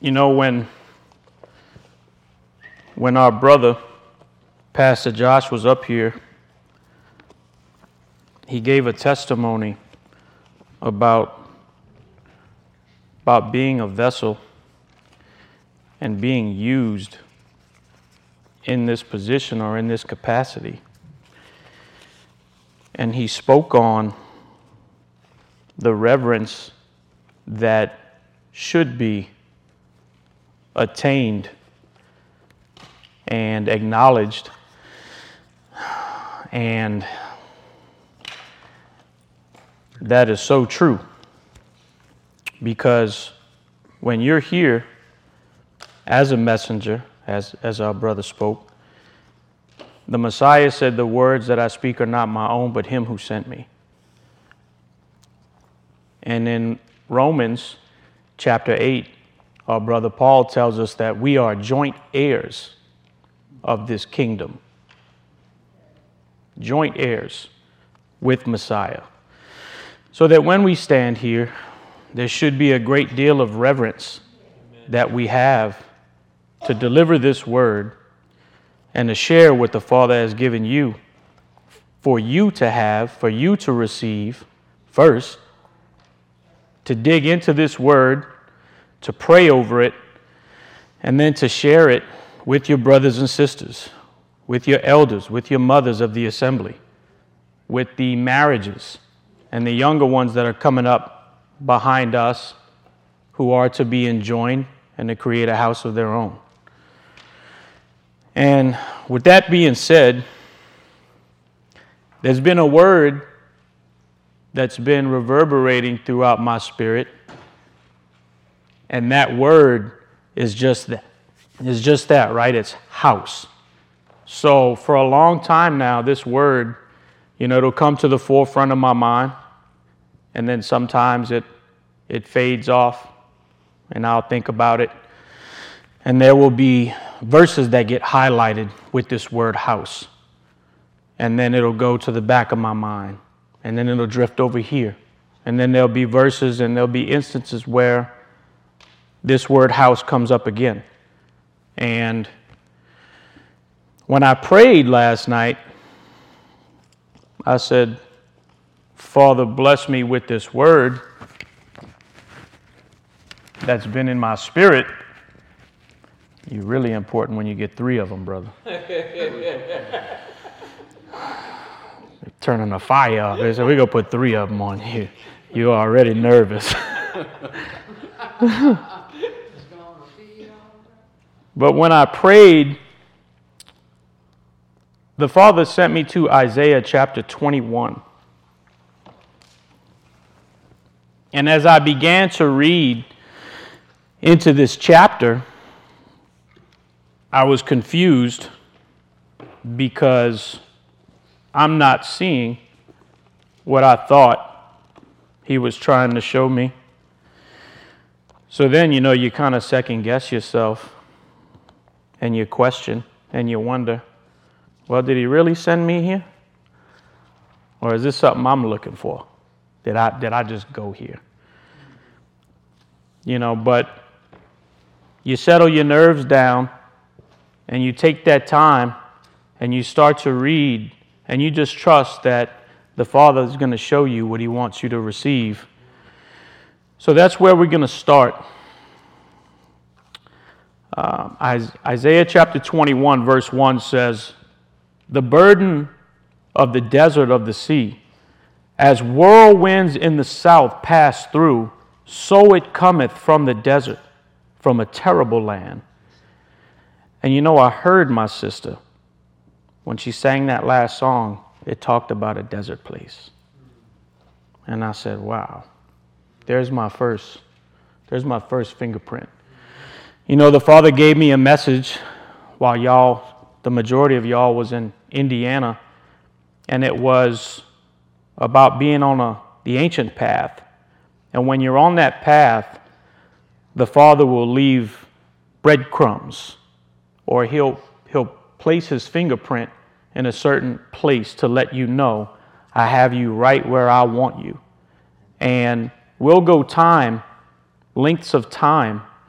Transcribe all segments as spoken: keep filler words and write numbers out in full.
You know, when when our brother, Pastor Josh, was up here, he gave a testimony about, about being a vessel and being used in this position or in this capacity. And he spoke on the reverence that should be attained and acknowledged. And that is so true, because when you're here as a messenger, as, as our brother spoke, the Messiah said, "The words that I speak are not my own, but him who sent me." And in Romans chapter eight, our brother Paul tells us that we are joint heirs of this kingdom. Joint heirs with Messiah. So that when we stand here, there should be a great deal of reverence that we have to deliver this word and to share what the Father has given you, for you to have, for you to receive first, to dig into this word, to pray over it, and then to share it with your brothers and sisters, with your elders, with your mothers of the assembly, with the marriages and the younger ones that are coming up behind us who are to be enjoined and to create a house of their own. And with that being said, there's been a word that's been reverberating throughout my spirit, and that word is just that. Is just that, right? It's house. So for a long time now, this word, you know, it'll come to the forefront of my mind, and then sometimes it it fades off, and I'll think about it. And there will be verses that get highlighted with this word house. And then it'll go to the back of my mind. And then it'll drift over here. And then there'll be verses and there'll be instances where this word house comes up again. And when I prayed last night, I said, "Father, bless me with this word that's been in my spirit." You're really important when you get three of them, brother. Turning the fire up. They said, "We're going to put three of them on here." You're already nervous. But when I prayed, the Father sent me to Isaiah chapter twenty-one. And as I began to read into this chapter, I was confused because I'm not seeing what I thought he was trying to show me. So then, you know, you kind of second guess yourself and you question and you wonder, well, did he really send me here? Or is this something I'm looking for? Did I, did I just go here? You know, but you settle your nerves down and you take that time and you start to read and you just trust that the Father is going to show you what he wants you to receive. So that's where we're going to start. Uh, Isaiah chapter twenty-one verse one says, "The burden of the desert of the sea, as whirlwinds in the south pass through, so it cometh from the desert, from a terrible land." And you know, I heard my sister, when she sang that last song, it talked about a desert place. And I said, wow, there's my first, there's my first fingerprint. You know, the Father gave me a message while y'all, the majority of y'all was in Indiana, and it was about being on a the ancient path. And when you're on that path, the Father will leave breadcrumbs, or he'll he'll place his fingerprint in a certain place to let you know, I have you right where I want you. And we'll go time, lengths of time,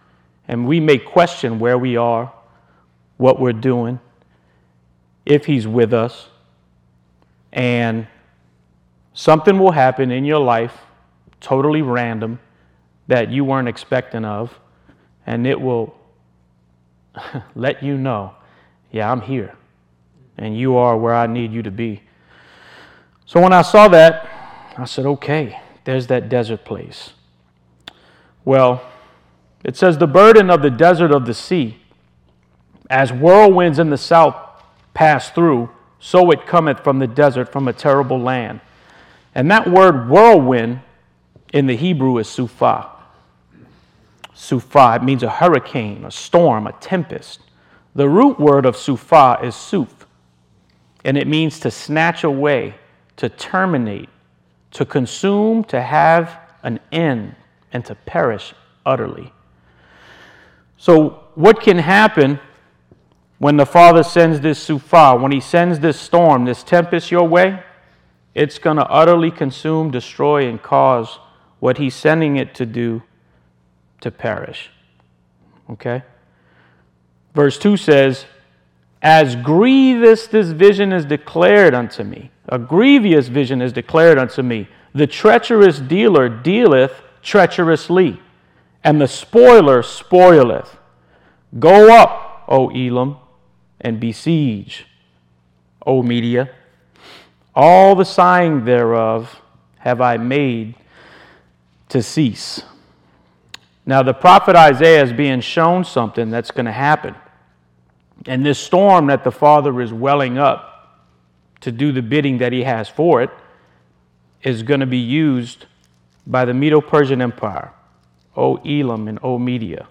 And we may question where we are, what we're doing, if he's with us. And something will happen in your life, totally random, that you weren't expecting of, and it will let you know, yeah, I'm here, and you are where I need you to be. So when I saw that, I said, okay, there's that desert place. Well, it says, the burden of the desert of the sea, as whirlwinds in the south pass through, so it cometh from the desert, from a terrible land. And that word whirlwind in the Hebrew is supha. Supha, it means a hurricane, a storm, a tempest. The root word of supha is suf, and it means to snatch away, to terminate, to consume, to have an end, and to perish utterly. So what can happen when the Father sends this supha, when he sends this storm, this tempest your way? It's going to utterly consume, destroy, and cause what he's sending it to do to perish. Okay? Verse two says, as grievous this vision is declared unto me, a grievous vision is declared unto me. The treacherous dealer dealeth treacherously, and the spoiler spoileth. Go up, O Elam, and besiege, O Media. All the sighing thereof have I made to cease. Now the prophet Isaiah is being shown something that's going to happen. And this storm that the Father is welling up to do the bidding that he has for it is going to be used by the Medo-Persian Empire, O Elam and O Media.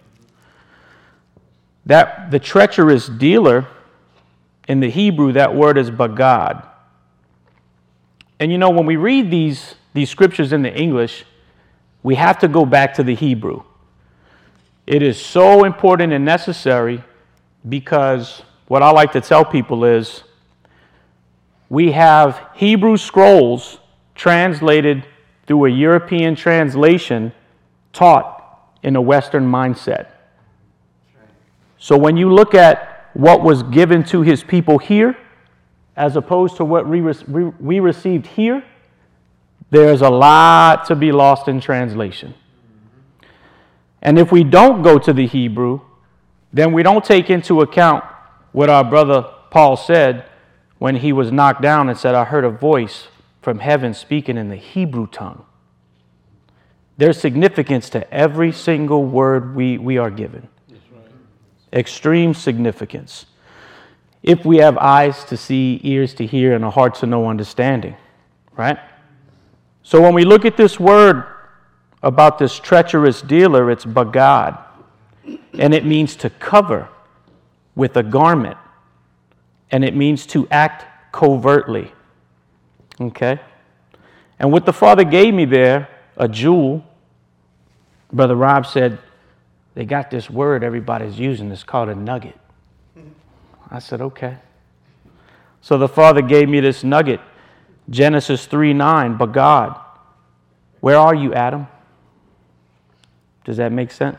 That the treacherous dealer, in the Hebrew, that word is bagad. And you know, when we read these, these scriptures in the English, we have to go back to the Hebrew. It is so important and necessary, because what I like to tell people is we have Hebrew scrolls translated through a European translation taught in a Western mindset. So when you look at what was given to his people here, as opposed to what we, re- we received here, there's a lot to be lost in translation. And if we don't go to the Hebrew, then we don't take into account what our brother Paul said when he was knocked down and said, I heard a voice from heaven speaking in the Hebrew tongue. There's significance to every single word we, we are given. That's right. Extreme significance. If we have eyes to see, ears to hear, and a heart to know understanding, right? So when we look at this word about this treacherous dealer, it's bagad. And it means to cover with a garment. And it means to act covertly. Okay? And what the Father gave me there, a jewel, Brother Rob said, they got this word everybody's using. It's called a nugget. I said, okay. So the Father gave me this nugget. Genesis three nine, bagad. Where are you, Adam? Does that make sense?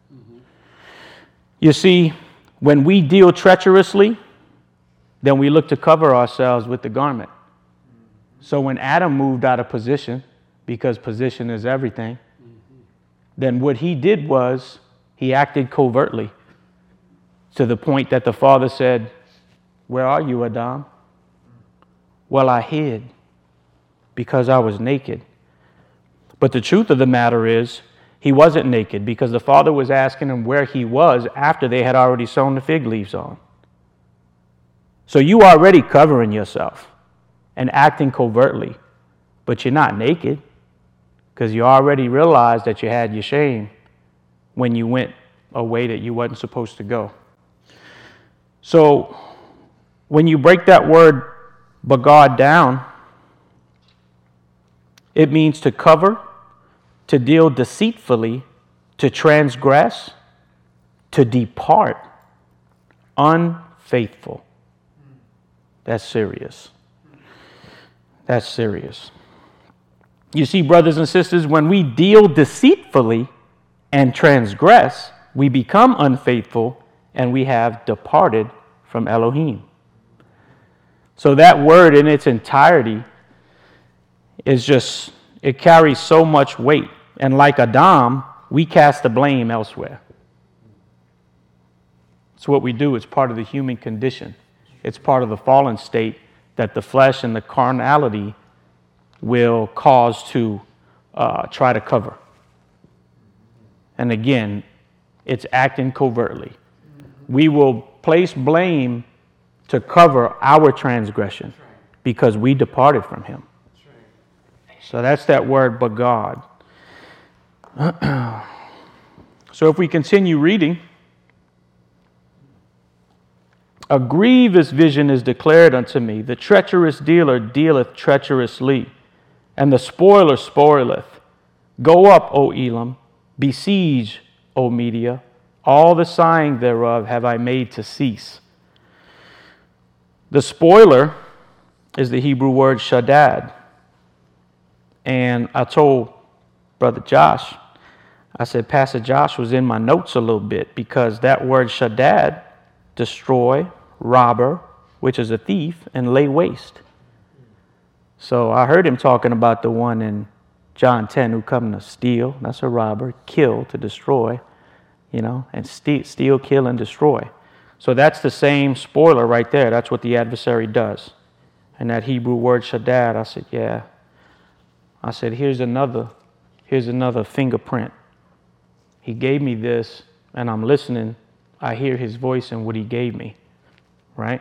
You see, when we deal treacherously, then we look to cover ourselves with the garment. So when Adam moved out of position, because position is everything, then what he did was he acted covertly to the point that the Father said, where are you, Adam? Well, I hid because I was naked. But the truth of the matter is, he wasn't naked, because the Father was asking him where he was after they had already sewn the fig leaves on. So you are already covering yourself and acting covertly, but you're not naked, because you already realized that you had your shame when you went a way that you wasn't supposed to go. So when you break that word bagad down, it means to cover, to deal deceitfully, to transgress, to depart, unfaithful. That's serious. That's serious. You see, brothers and sisters, when we deal deceitfully and transgress, we become unfaithful and we have departed from Elohim. So that word in its entirety is just, it carries so much weight. And like Adam, we cast the blame elsewhere. It's what we do. It's part of the human condition. It's part of the fallen state that the flesh and the carnality will cause to uh, try to cover. And again, it's acting covertly. We will place blame to cover our transgression because we departed from him. So that's that word, but God. So if we continue reading, a grievous vision is declared unto me. The treacherous dealer dealeth treacherously, and the spoiler spoileth. Go up, O Elam, besiege, O Media. All the sighing thereof have I made to cease. The spoiler is the Hebrew word shaddad. And I told Brother Josh, I said, Pastor Josh was in my notes a little bit because that word shaddad, destroy, robber, which is a thief, and lay waste. So I heard him talking about the one in John ten who come to steal, that's a robber, kill, to destroy, you know, and steal, steal, kill, and destroy. So that's the same spoiler right there. That's what the adversary does. And that Hebrew word shaddad, I said, yeah. I said, here's another, here's another fingerprint. He gave me this, and I'm listening. I hear his voice and what he gave me, right?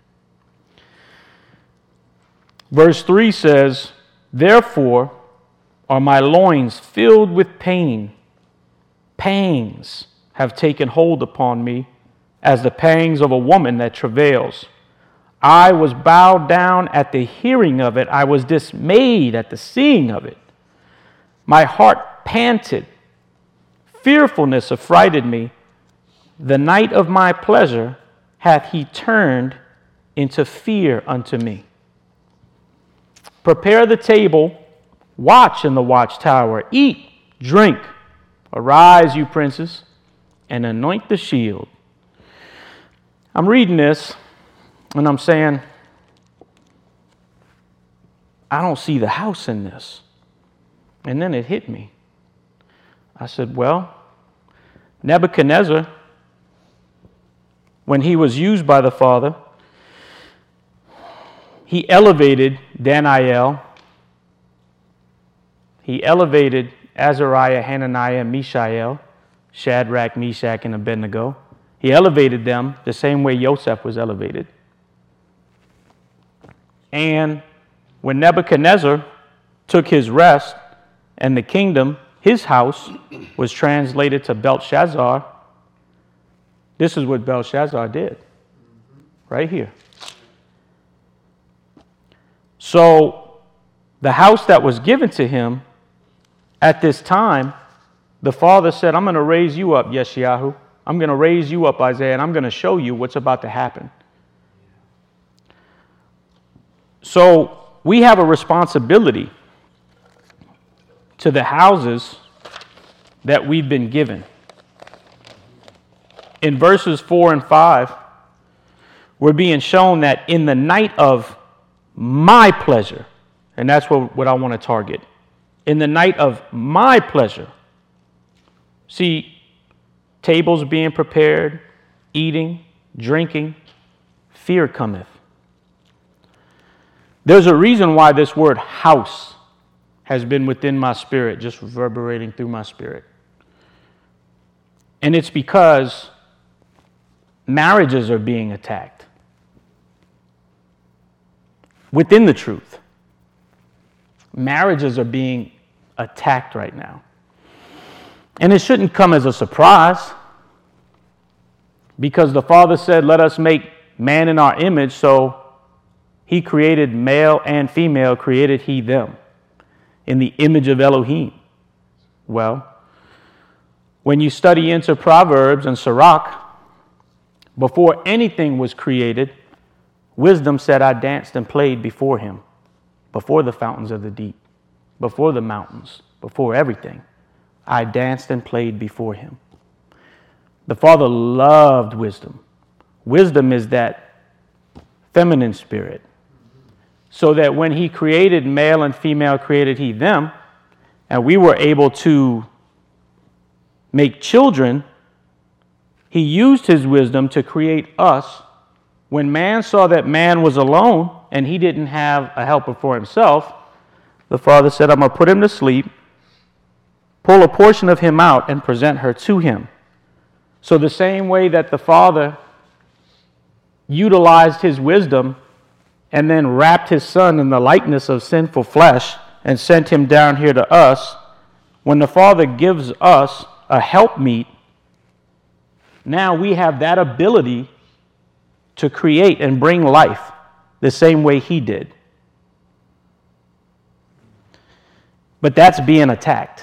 Verse three says, therefore are my loins filled with pain. Pangs have taken hold upon me as the pangs of a woman that travails. I was bowed down at the hearing of it. I was dismayed at the seeing of it. My heart panted. Fearfulness affrighted me. The night of my pleasure hath he turned into fear unto me. Prepare the table, watch in the watchtower, eat, drink. Arise, you princes, and anoint the shield. I'm reading this, and I'm saying, I don't see the house in this. And then it hit me. I said, well, Nebuchadnezzar, when he was used by the Father, he elevated Daniel, he elevated Azariah, Hananiah, Mishael, Shadrach, Meshach, and Abednego. He elevated them the same way Joseph was elevated. And when Nebuchadnezzar took his rest and the kingdom, his house, was translated to Belshazzar, this is what Belshazzar did, right here. So the house that was given to him at this time, the Father said, I'm going to raise you up, Yeshayahu. I'm going to raise you up, Isaiah, and I'm going to show you what's about to happen. So we have a responsibility to the houses that we've been given. In verses four and five, we're being shown that in the night of my pleasure, and that's what, what I want to target, in the night of my pleasure. See, tables being prepared, eating, drinking, fear cometh. There's a reason why this word house has been within my spirit, just reverberating through my spirit. And it's because marriages are being attacked within the truth. Marriages are being attacked right now. And it shouldn't come as a surprise because the Father said, let us make man in our image. So he created male and female, created he them in the image of Elohim. Well, when you study into Proverbs and Sirach, before anything was created, wisdom said, I danced and played before him, before the fountains of the deep, before the mountains, before everything. I danced and played before him. The Father loved wisdom. Wisdom is that feminine spirit. So that when he created male and female, created he them, and we were able to make children, he used his wisdom to create us. When man saw that man was alone and he didn't have a helper for himself, the Father said, I'm going to put him to sleep, pull a portion of him out, and present her to him. So the same way that the Father utilized his wisdom and then wrapped his Son in the likeness of sinful flesh and sent him down here to us, when the Father gives us a helpmeet, now we have that ability to create and bring life the same way he did. But that's being attacked.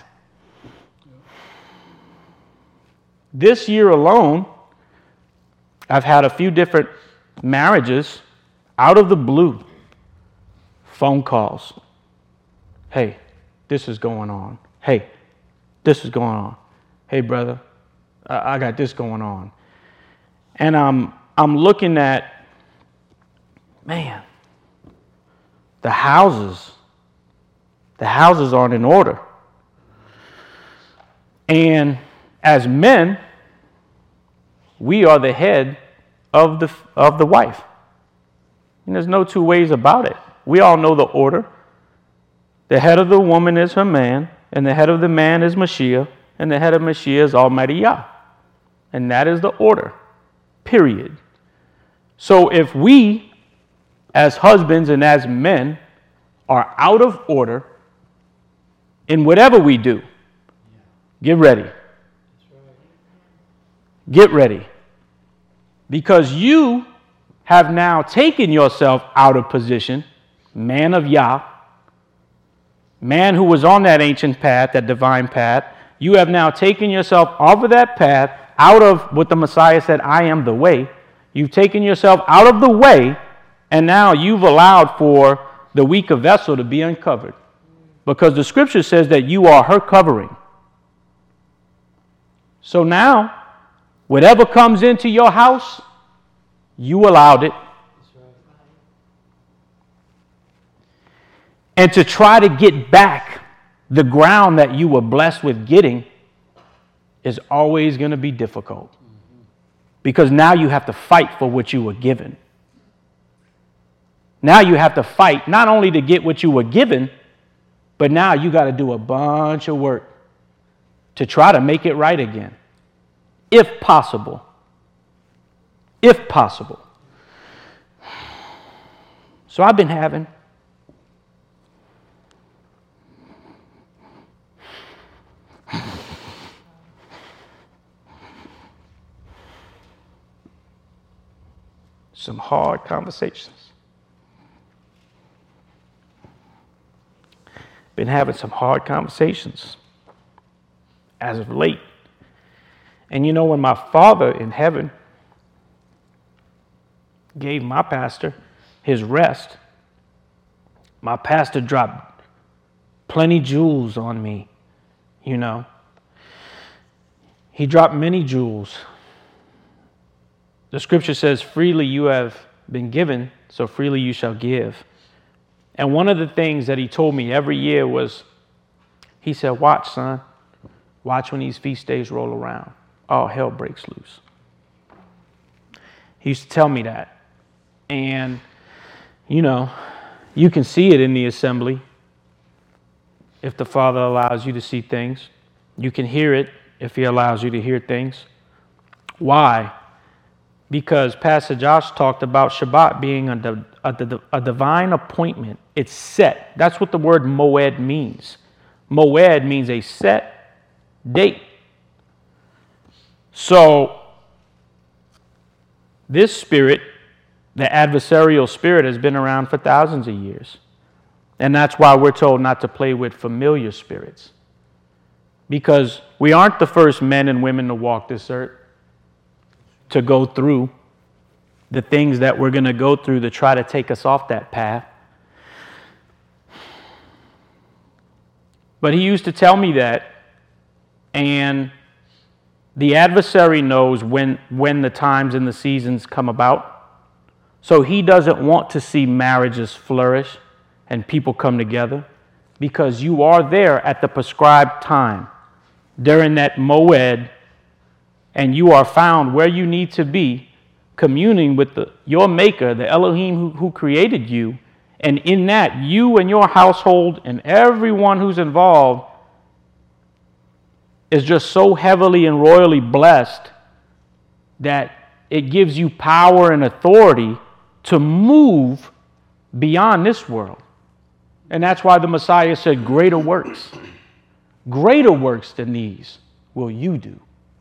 This year alone, I've had a few different marriages out of the blue. Phone calls. Hey, this is going on. Hey, this is going on. Hey, brother, I, I got this going on. And I'm, I'm looking at, man, the houses. The houses aren't in order. And as men, we are the head of the, of the wife. And there's no two ways about it. We all know the order. The head of the woman is her man, and the head of the man is Mashiach, and the head of Mashiach is Almighty Yah. And that is the order, period. So if we, as husbands and as men, are out of order in whatever we do, get ready. Get ready. Because you have now taken yourself out of position, man of Yah, man who was on that ancient path, that divine path. You have now taken yourself off of that path, out of what the Messiah said, I am the way. You've taken yourself out of the way, and now you've allowed for the weaker vessel to be uncovered. Because the scripture says that you are her covering. So now, whatever comes into your house, you allowed it. And to try to get back the ground that you were blessed with getting is always going to be difficult. Because now you have to fight for what you were given. Now you have to fight not only to get what you were given, but now you got to do a bunch of work to try to make it right again. If possible. If possible. So I've been having some hard conversations. Been having some hard conversations as of late. And you know, when my Father in heaven gave my pastor his rest, my pastor dropped plenty jewels on me, you know. He dropped many jewels. The scripture says, freely you have been given, so freely you shall give. And one of the things that he told me every year was, he said, watch, son, watch when these feast days roll around. All hell breaks loose. He used to tell me that. And, you know, you can see it in the assembly if the Father allows you to see things. You can hear it if he allows you to hear things. Why? Because Pastor Josh talked about Shabbat being a, a, a divine appointment. It's set. That's what the word moed means. Moed means a set date. So, this spirit, the adversarial spirit, has been around for thousands of years. And that's why we're told not to play with familiar spirits. Because we aren't the first men and women to walk this earth, to go through the things that we're going to go through to try to take us off that path. But he used to tell me that, and The adversary knows when, when the times and the seasons come about. So he doesn't want to see marriages flourish and people come together, because you are there at the prescribed time during that moed, and you are found where you need to be, communing with the, your maker, the Elohim who, who created you. And in that, you and your household and everyone who's involved is just so heavily and royally blessed that it gives you power and authority to move beyond this world. And that's why the Messiah said, greater works, greater works than these will you do.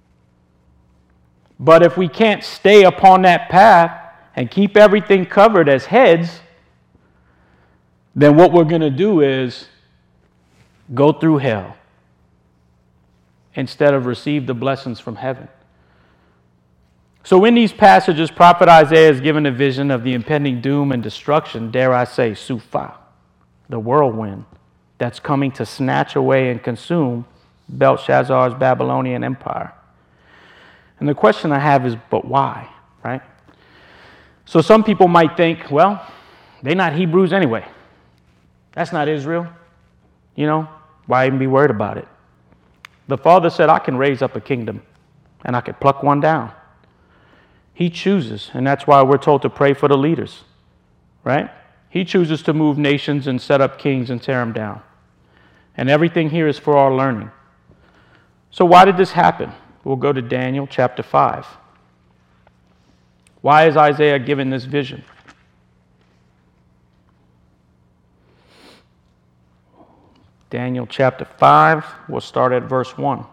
But if we can't stay upon that path and keep everything covered as heads, then what we're going to do is go through hell instead of receive the blessings from heaven. So in these passages, Prophet Isaiah is given a vision of the impending doom and destruction, dare I say, Sufa, the whirlwind that's coming to snatch away and consume Belshazzar's Babylonian empire. And the question I have is, but why, right? So some people might think, well, they're not Hebrews anyway. That's not Israel. You know, why even be worried about it? The Father said, I can raise up a kingdom and I could pluck one down. He chooses, and that's why we're told to pray for the leaders, right? He chooses to move nations and set up kings and tear them down. And everything here is for our learning. So why did this happen? We'll go to Daniel chapter five. Why is Isaiah given this vision? Daniel chapter five, we'll start at verse one.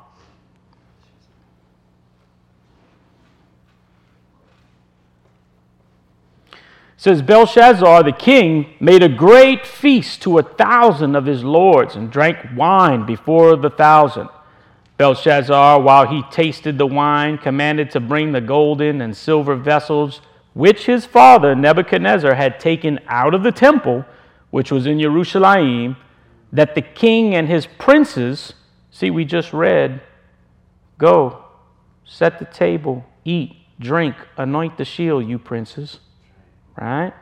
It says, Belshazzar the king made a great feast to a thousand of his lords and drank wine before the thousand. Belshazzar, while he tasted the wine, commanded to bring the golden and silver vessels which his father Nebuchadnezzar had taken out of the temple, which was in Jerusalem, that the king and his princes, see, we just read, go, set the table, eat, drink, anoint the shield, you princes. Right?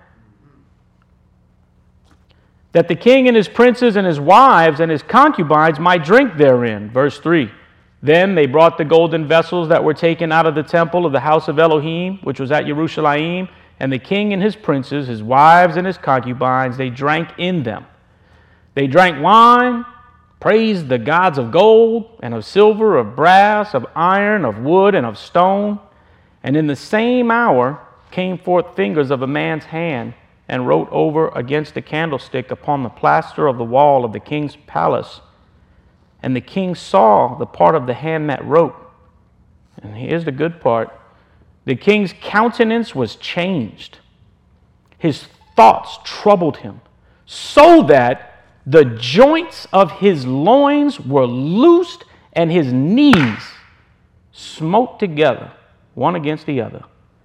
That the king and his princes and his wives and his concubines might drink therein. Verse three. Then they brought the golden vessels that were taken out of the temple of the house of Elohim, which was at Jerusalem, and the king and his princes, his wives and his concubines, they drank in them. They drank wine, praised the gods of gold and of silver, of brass, of iron, of wood, and of stone. And in the same hour came forth fingers of a man's hand and wrote over against the candlestick upon the plaster of the wall of the king's palace. And the king saw the part of the hand that wrote. And here's the good part. The king's countenance was changed. His thoughts troubled him, so that the joints of his loins were loosed and his knees smote together, one against the other.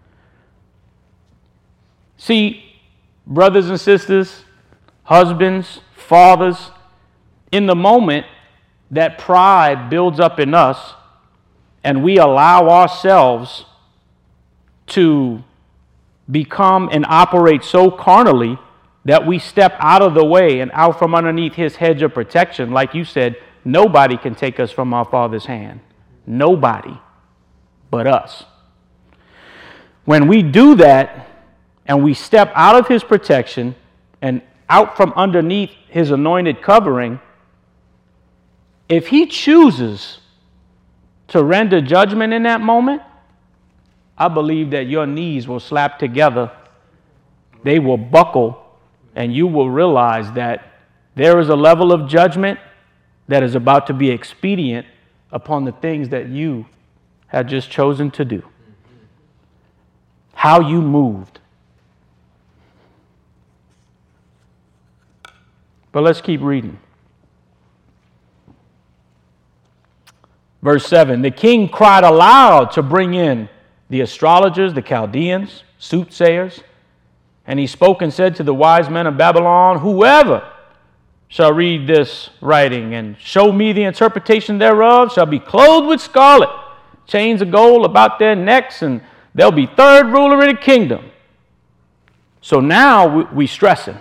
See, brothers and sisters, husbands, fathers, in the moment that pride builds up in us and we allow ourselves to become and operate so carnally that we step out of the way and out from underneath his hedge of protection, like you said, nobody can take us from our Father's hand. Nobody but us. When we do that, and we step out of his protection and out from underneath his anointed covering, if he chooses to render judgment in that moment, I believe that your knees will slap together, they will buckle, and you will realize that there is a level of judgment that is about to be expedient upon the things that you have just chosen to do. How you moved. But let's keep reading. Verse seven, the king cried aloud to bring in the astrologers, the Chaldeans, soothsayers, and he spoke and said to the wise men of Babylon, whoever shall read this writing and show me the interpretation thereof shall be clothed with scarlet, chains of gold about their necks, and they'll be third ruler in the kingdom. So now we, we stressing.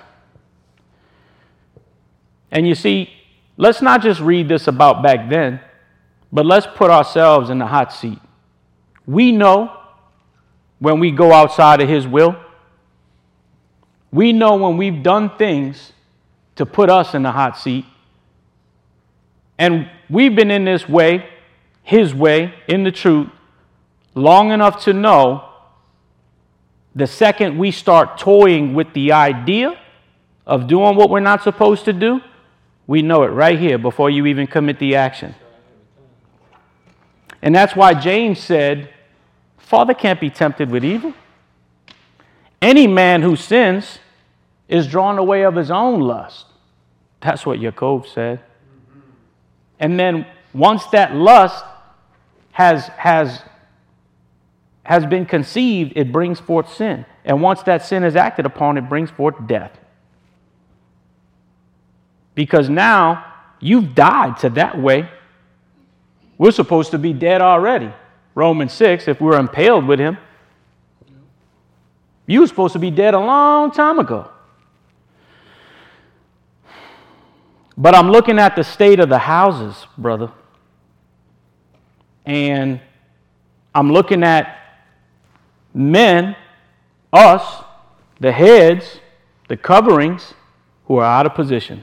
And you see, let's not just read this about back then, but let's put ourselves in the hot seat. We know when we go outside of his will. We know when we've done things to put us in the hot seat. And we've been in this way, his way, in the truth, long enough to know the second we start toying with the idea of doing what we're not supposed to do, we know it right here before you even commit the action. And that's why James said, Father can't be tempted with evil. Any man who sins is drawn away of his own lust. That's what Yaakov said. And then once that lust has, has, has been conceived, it brings forth sin. And once that sin is acted upon, it brings forth death. Because now you've died to that way. We're supposed to be dead already. Romans six, if we're impaled with him. You were supposed to be dead a long time ago. But I'm looking at the state of the houses, brother. And I'm looking at men, us, the heads, the coverings, who are out of position.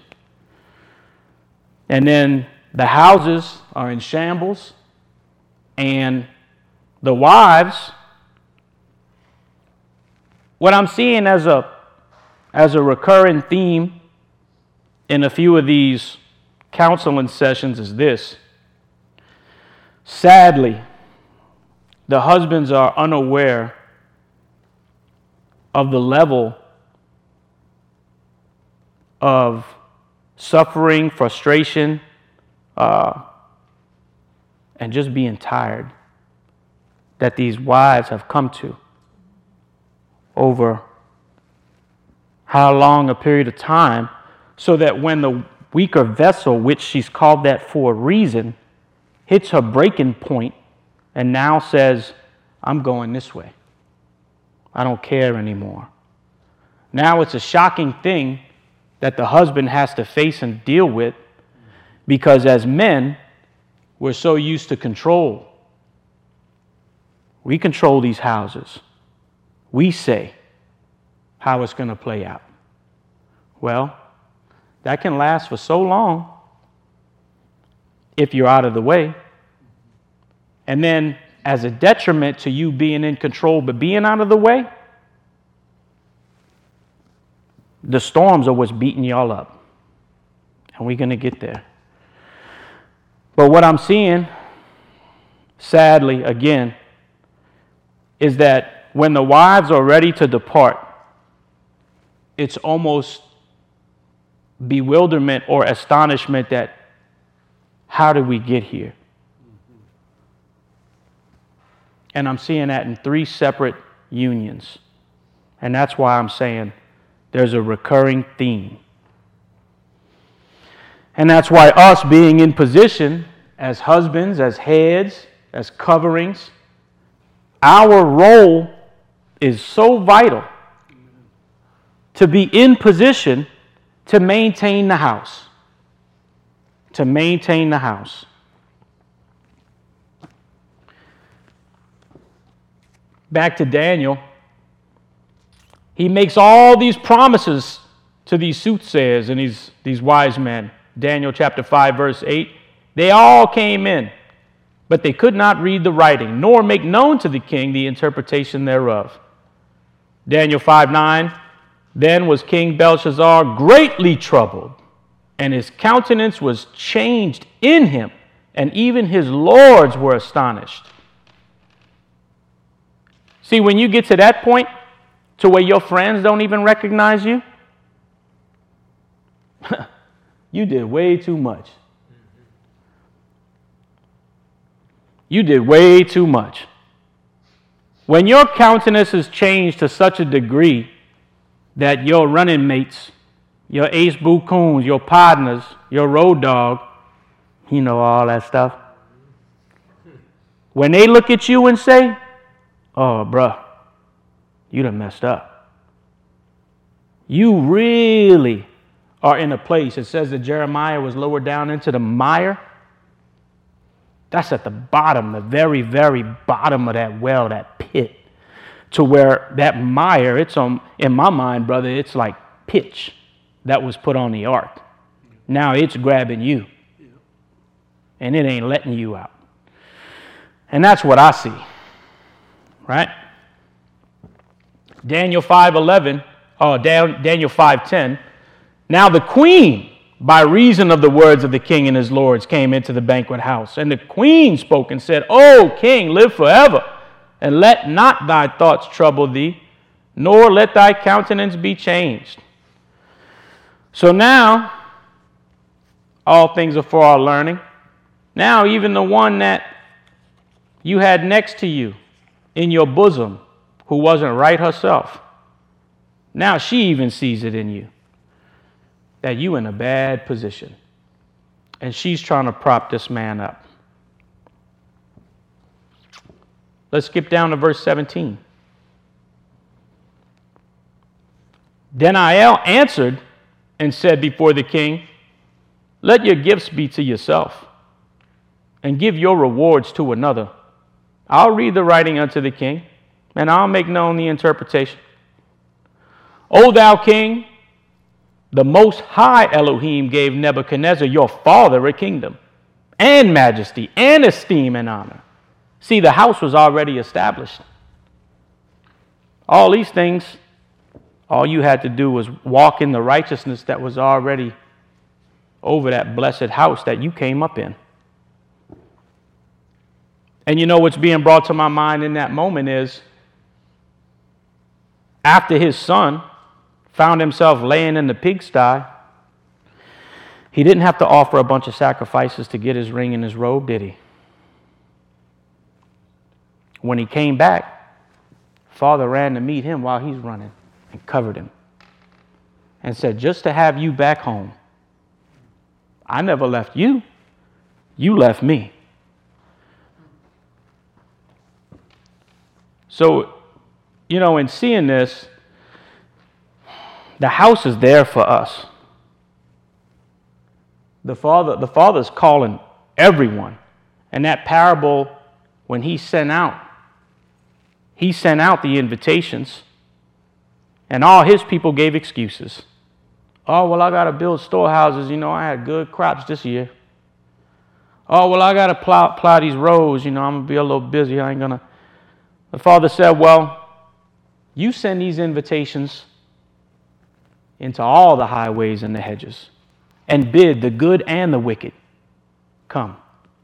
And then the houses are in shambles. And the wives, what I'm seeing as a, as a recurring theme in a few of these counseling sessions is this. Sadly, the husbands are unaware of the level of suffering, frustration, uh, and just being tired that these wives have come to over how long a period of time, so that when the weaker vessel, which she's called that for a reason, hits her breaking point and now says, I'm going this way. I don't care anymore. Now it's a shocking thing that the husband has to face and deal with, because as men, we're so used to control. We control these houses. We say how it's going to play out. Well, that can last for so long if you're out of the way. And then as a detriment to you being in control but being out of the way, the storms are what's beating y'all up. And we're going to get there. But what I'm seeing, sadly, again, is that when the wives are ready to depart, it's almost bewilderment or astonishment that, how did we get here? And I'm seeing that in three separate unions. And that's why I'm saying there's a recurring theme. And that's why us being in position as husbands, as heads, as coverings, our role is so vital to be in position to maintain the house. To maintain the house. Back to Daniel. He makes all these promises to these soothsayers and these, these wise men. Daniel chapter five, verse eight. They all came in, but they could not read the writing, nor make known to the king the interpretation thereof. Daniel five nine. Then was King Belshazzar greatly troubled, and his countenance was changed in him, and even his lords were astonished. See, when you get to that point, to where your friends don't even recognize you, you did way too much. You did way too much. When your countenance is changed to such a degree that your running mates, your ace boo coons, your partners, your road dog, you know all that stuff. when they look at you and say, oh, bruh, you done messed up. You really are in a place. It says that Jeremiah was lowered down into the mire. That's at the bottom, the very, very bottom of that well, that pit, to where that mire, it's on, in my mind, brother, it's like pitch that was put on the ark. Now it's grabbing you, and it ain't letting you out. And that's what I see, right? Daniel five eleven, oh, Daniel five ten. Now the queen, by reason of the words of the king and his lords, came into the banquet house. And the queen spoke and said, O king, live forever, and let not thy thoughts trouble thee, nor let thy countenance be changed. So now, all things are for our learning. Now even the one that you had next to you in your bosom, who wasn't right herself, now she even sees it in you, that you in a bad position. And she's trying to prop this man up. Let's skip down to verse seventeen. Daniel answered and said before the king, let your gifts be to yourself, and give your rewards to another. I'll read the writing unto the king, and I'll make known the interpretation. O thou king, the Most High Elohim gave Nebuchadnezzar, your father, a kingdom, and majesty, and esteem, and honor. See, the house was already established. All these things, all you had to do was walk in the righteousness that was already over that blessed house that you came up in. And you know what's being brought to my mind in that moment is, after his son found himself laying in the pigsty, he didn't have to offer a bunch of sacrifices to get his ring and his robe, did he? When he came back, Father ran to meet him while he's running and covered him and said, just to have you back home, I never left you, you left me. So, you know, in seeing this, the house is there for us. The Father, the Father's calling everyone. And that parable, when he sent out, he sent out the invitations, and all his people gave excuses. Oh, well, I got to build storehouses. You know, I had good crops this year. Oh, well, I got to plow, plow these roads. You know, I'm going to be a little busy. I ain't going to. The Father said, well, you send these invitations into all the highways and the hedges, and bid the good and the wicked come.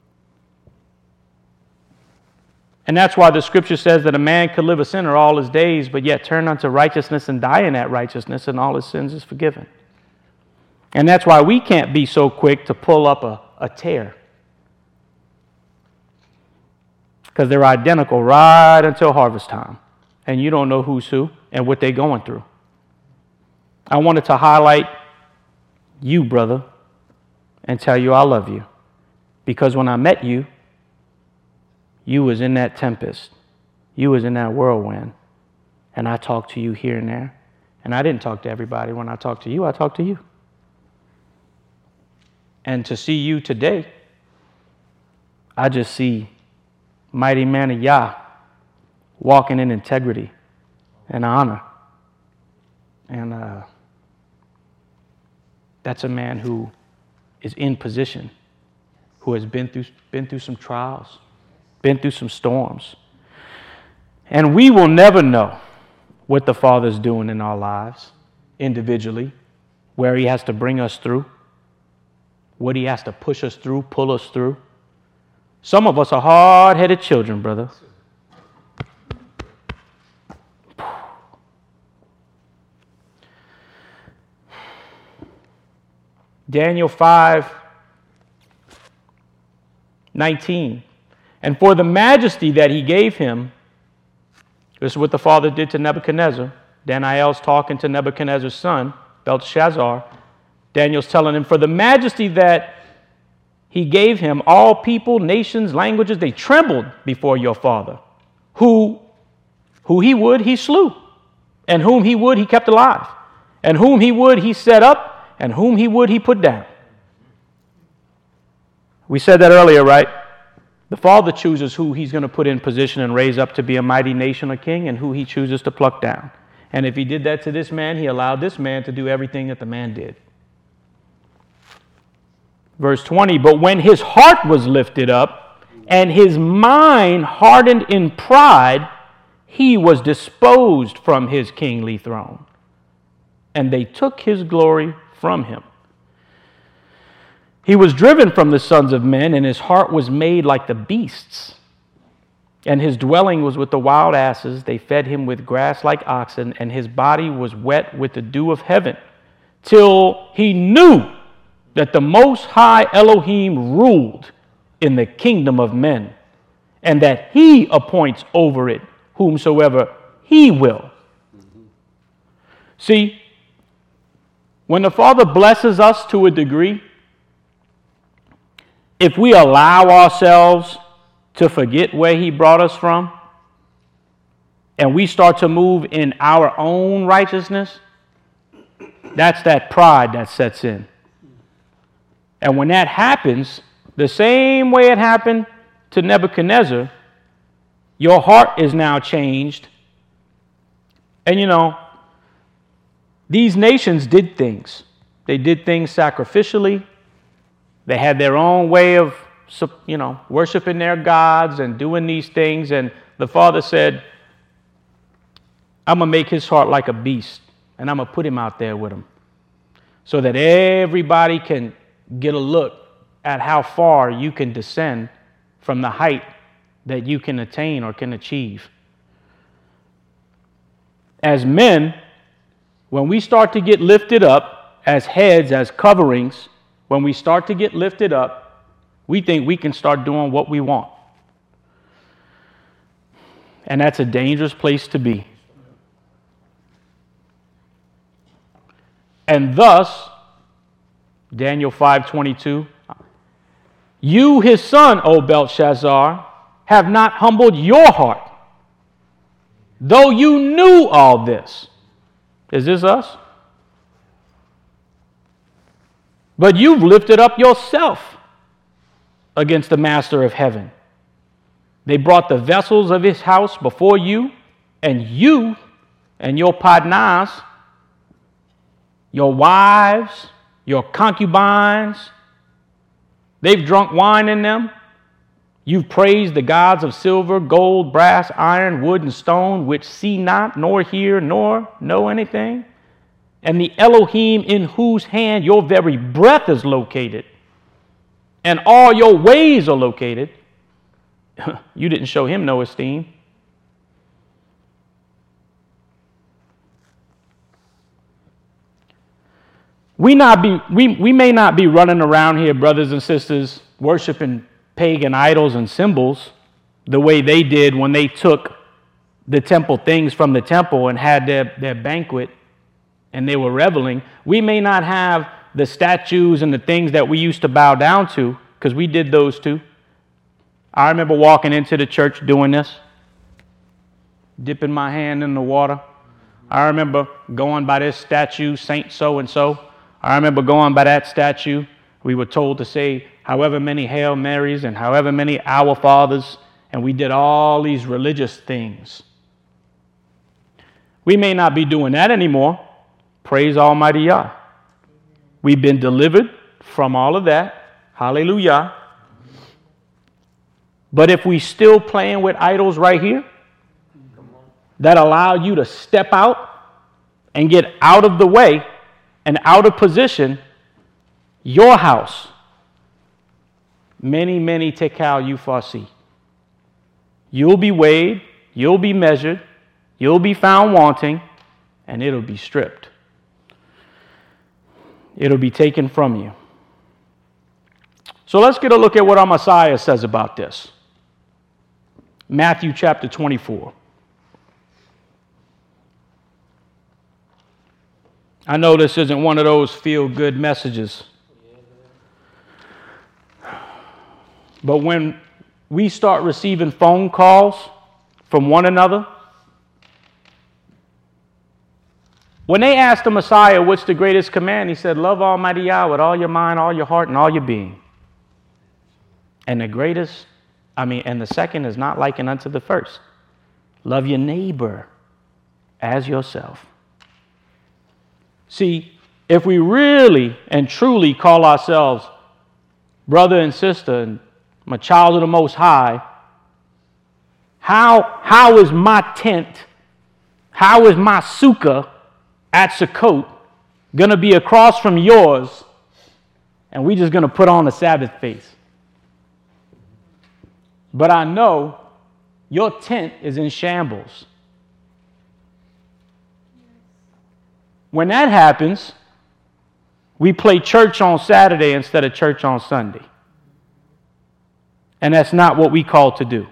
And that's why the scripture says that a man could live a sinner all his days, but yet turn unto righteousness and die in that righteousness, and all his sins is forgiven. And that's why we can't be so quick to pull up a, a tear, because they're identical right until harvest time, and you don't know who's who and what they're going through. I wanted to highlight you, brother, and tell you I love you, because when I met you, you was in that tempest, you was in that whirlwind, and I talked to you here and there, and I didn't talk to everybody. When I talked to you, I talked to you. And to see you today, I just see mighty man of Yah walking in integrity and honor. And uh, that's a man who is in position, who has been through, been through some trials, been through some storms. And we will never know what the Father's doing in our lives individually, where he has to bring us through, what he has to push us through, pull us through. Some of us are hard-headed children, brother. Daniel five nineteen. And for the majesty that he gave him, this is what the Father did to Nebuchadnezzar. Daniel's talking to Nebuchadnezzar's son, Belshazzar. Daniel's telling him, for the majesty that He gave him all people, nations, languages. They trembled before your father. Who, who he would, he slew. And whom he would, he kept alive. And whom he would, he set up. And whom he would, he put down. We said that earlier, right? The Father chooses who he's going to put in position and raise up to be a mighty nation or king, and who he chooses to pluck down. And if he did that to this man, he allowed this man to do everything that the man did. Verse twenty, but when his heart was lifted up and his mind hardened in pride, he was disposed from his kingly throne, and they took his glory from him. He was driven from the sons of men, and his heart was made like the beasts. And his dwelling was with the wild asses. They fed him with grass like oxen, and his body was wet with the dew of heaven, till he knew that the Most High Elohim ruled in the kingdom of men, and that he appoints over it whomsoever he will. Mm-hmm. See, when the Father blesses us to a degree, if we allow ourselves to forget where he brought us from, and we start to move in our own righteousness, that's that pride that sets in. And when that happens, the same way it happened to Nebuchadnezzar, your heart is now changed. And you know, these nations did things. They did things sacrificially. They had their own way of, you know, worshiping their gods and doing these things. And the Father said, I'm going to make his heart like a beast, and I'm going to put him out there with him, so that everybody can get a look at how far you can descend from the height that you can attain or can achieve. As men, when we start to get lifted up as heads, as coverings, when we start to get lifted up, we think we can start doing what we want. And that's a dangerous place to be. And thus, Daniel five twenty-two, you, his son, O Belshazzar, have not humbled your heart, though you knew all this. Is this us? But you've lifted up yourself against the master of heaven. They brought the vessels of his house before you, and you and your partners, your wives, your concubines, they've drunk wine in them. You've praised the gods of silver, gold, brass, iron, wood, and stone, which see not, nor hear, nor know anything. And the Elohim in whose hand your very breath is located, and all your ways are located, you didn't show him no esteem. We, not be, we, we may not be running around here, brothers and sisters, worshiping pagan idols and symbols the way they did when they took the temple things from the temple and had their, their banquet and they were reveling. We may not have the statues and the things that we used to bow down to, because we did those too. I remember walking into the church doing this, dipping my hand in the water. I remember going by this statue, Saint so-and-so. I remember going by that statue. We were told to say however many Hail Marys and however many Our Fathers, and we did all these religious things. We may not be doing that anymore. Praise Almighty Yah. We've been delivered from all of that. Hallelujah. But if we still playing with idols right here that allow you to step out and get out of the way and out of position, your house, many, many tekel ufasi. You'll be weighed, you'll be measured, you'll be found wanting, and it'll be stripped. It'll be taken from you. So let's get a look at what our Messiah says about this. Matthew chapter twenty-four. I know this isn't one of those feel-good messages. But when we start receiving phone calls from one another, when they asked the Messiah, what's the greatest command? He said, love Almighty Yah with all your mind, all your heart, and all your being. And the greatest, I mean, and the second is not likened unto the first. Love your neighbor as yourself. See, if we really and truly call ourselves brother and sister and I'm a child of the Most High, how, how is my tent, how is my sukkah at Sukkot going to be across from yours and we just going to put on a Sabbath face? But I know your tent is in shambles. When that happens, we play church on Saturday instead of church on Sunday. And that's not what we call to do.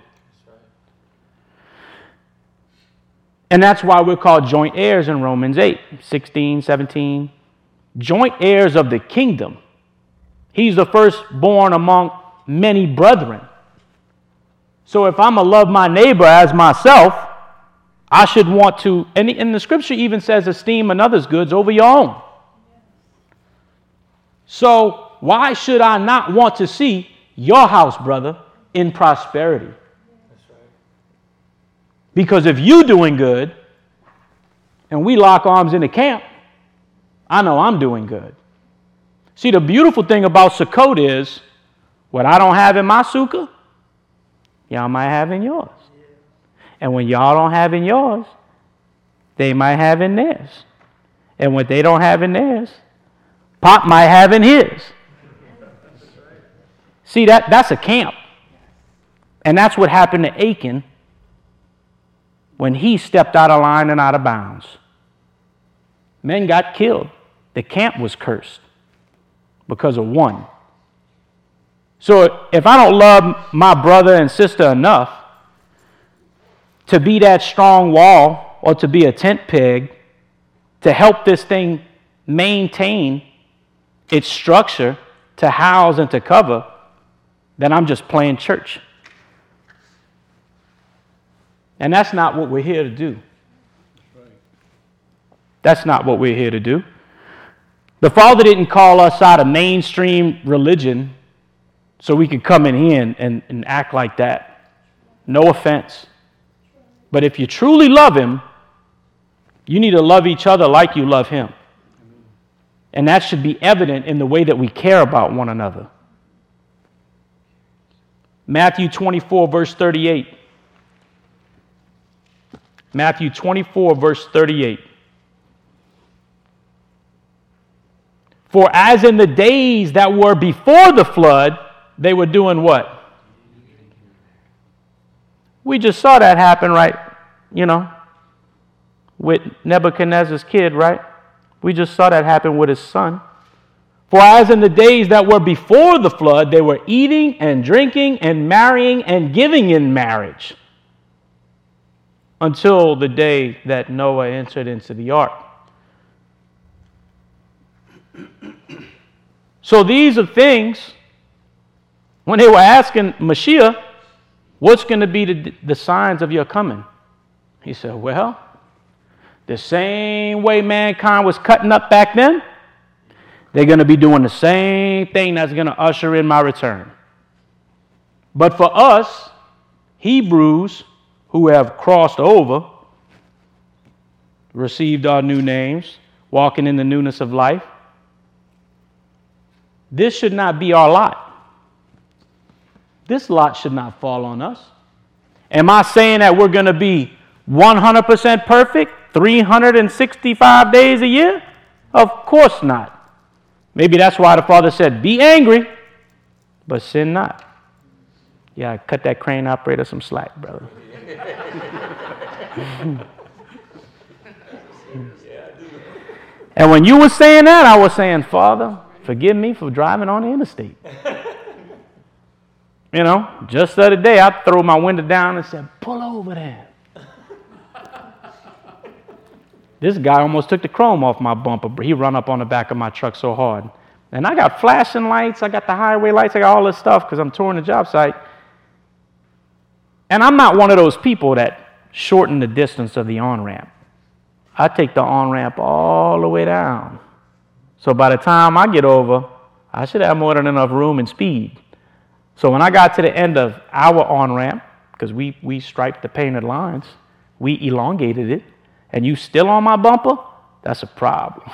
And that's why we're called joint heirs in Romans eight, sixteen, seventeen. Joint heirs of the kingdom. He's the firstborn among many brethren. So if I'm going to love my neighbor as myself, I should want to, and, and the scripture even says, esteem another's goods over your own. So why should I not want to see your house, brother, in prosperity? Because if you doing good and we lock arms in the camp, I know I'm doing good. See, the beautiful thing about Sukkot is what I don't have in my sukkah, y'all might have in yours. And when y'all don't have in yours, they might have in theirs. And what they don't have in theirs, Pop might have in his. See, that, that's a camp. And that's what happened to Achan when he stepped out of line and out of bounds. Men got killed. The camp was cursed because of one. So if I don't love my brother and sister enough to be that strong wall or to be a tent peg to help this thing maintain its structure to house and to cover, then I'm just playing church. And that's not what we're here to do. That's not what we're here to do. The Father didn't call us out of mainstream religion so we could come in here and, and, and act like that. No offense. But if you truly love Him, you need to love each other like you love Him. And that should be evident in the way that we care about one another. Matthew twenty-four, verse thirty-eight. Matthew twenty-four, verse thirty-eight. For as in the days that were before the flood, they were doing what? We just saw that happen, right? You know, with Nebuchadnezzar's kid, right? We just saw that happen with his son. For as in the days that were before the flood, they were eating and drinking and marrying and giving in marriage until the day that Noah entered into the ark. So these are things, when they were asking Mashiach, what's going to be the, the signs of your coming? He said, well, the same way mankind was cutting up back then, they're going to be doing the same thing that's going to usher in my return. But for us, Hebrews, who have crossed over, received our new names, walking in the newness of life, this should not be our lot. This lot should not fall on us. Am I saying that we're going to be one hundred percent perfect three hundred sixty-five days a year? Of course not. Maybe that's why the Father said, be angry, but sin not. Yeah, cut that crane operator some slack, brother. And when you were saying that, I was saying, Father, forgive me for driving on the interstate. You know, just the other day, I threw my window down and said, pull over there. This guy almost took the chrome off my bumper. He run up on the back of my truck so hard. And I got flashing lights, I got the highway lights, I got all this stuff because I'm touring the job site. And I'm not one of those people that shorten the distance of the on-ramp. I take the on-ramp all the way down. So by the time I get over, I should have more than enough room and speed. So when I got to the end of our on-ramp, because we, we striped the painted lines, we elongated it, and you still on my bumper, that's a problem.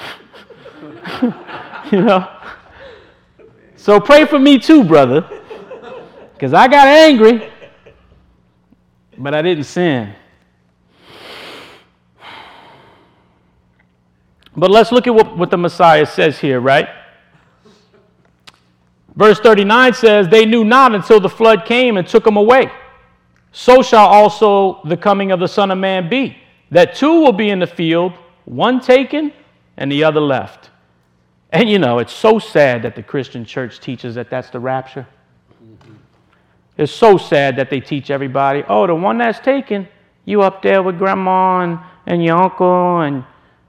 You know? So pray for me too, brother, because I got angry, but I didn't sin. But let's look at what, what the Messiah says here, right? Verse thirty-nine says, they knew not until the flood came and took them away. So shall also the coming of the Son of Man be, that two will be in the field, one taken and the other left. And you know, it's so sad that the Christian church teaches that that's the rapture. Mm-hmm. It's so sad that they teach everybody, oh, the one that's taken, you up there with grandma and, and your uncle. And,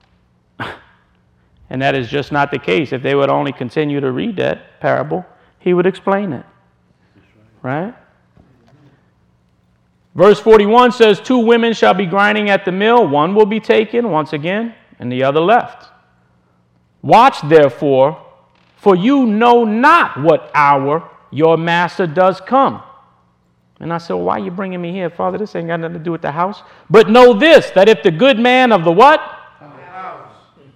and that is just not the case. If they would only continue to read that parable, he would explain it. Right? Verse forty-one says, two women shall be grinding at the mill. One will be taken once again, and the other left. Watch therefore, for you know not what hour your master does come. And I said, well, why are you bringing me here, Father? This ain't got nothing to do with the house. But know this, that if the good man of the what? House.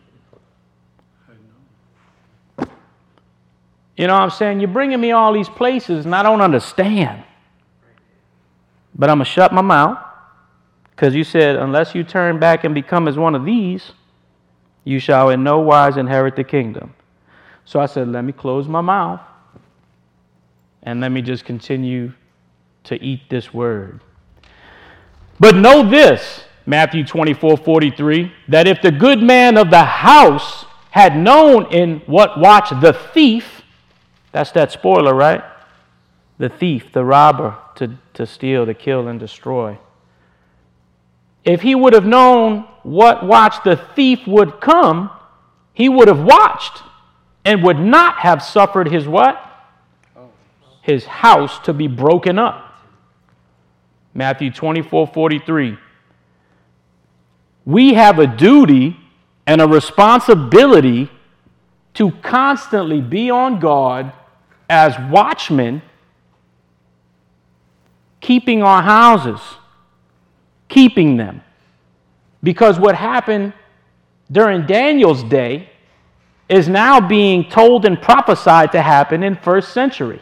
You know what I'm saying? You're bringing me all these places, and I don't understand. But I'm going to shut my mouth, because you said, unless you turn back and become as one of these, you shall in no wise inherit the kingdom. So I said, let me close my mouth and let me just continue to eat this word. But know this, Matthew twenty-four forty-three, that if the good man of the house had known in what watch the thief, that's that spoiler, right? The thief, the robber, to, to steal, to kill, and destroy. If he would have known what watch the thief would come, he would have watched and would not have suffered his what? His house to be broken up. Matthew twenty-four forty-three. We have a duty and a responsibility to constantly be on guard as watchmen, keeping our houses. Keeping them. Because what happened during Daniel's day is now being told and prophesied to happen in first century.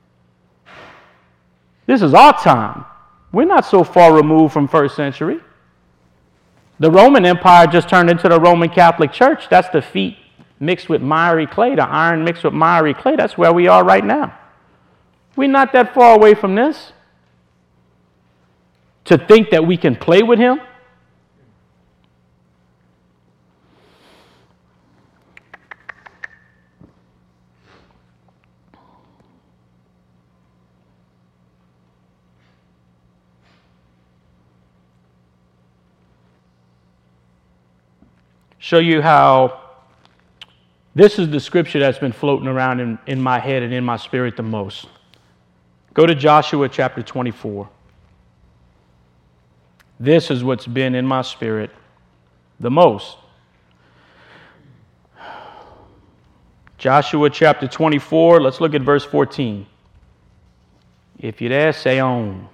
This is our time. We're not so far removed from first century. The Roman Empire just turned into the Roman Catholic Church. That's the feet mixed with miry clay, the iron mixed with miry clay. That's where we are right now. We're not that far away from this. To think that we can play with him? Show you how this is the scripture that's been floating around in, in my head and in my spirit the most. Go to Joshua chapter twenty-four. This is what's been in my spirit the most. Joshua chapter twenty-four, let's look at verse fourteen. If you're there, say on.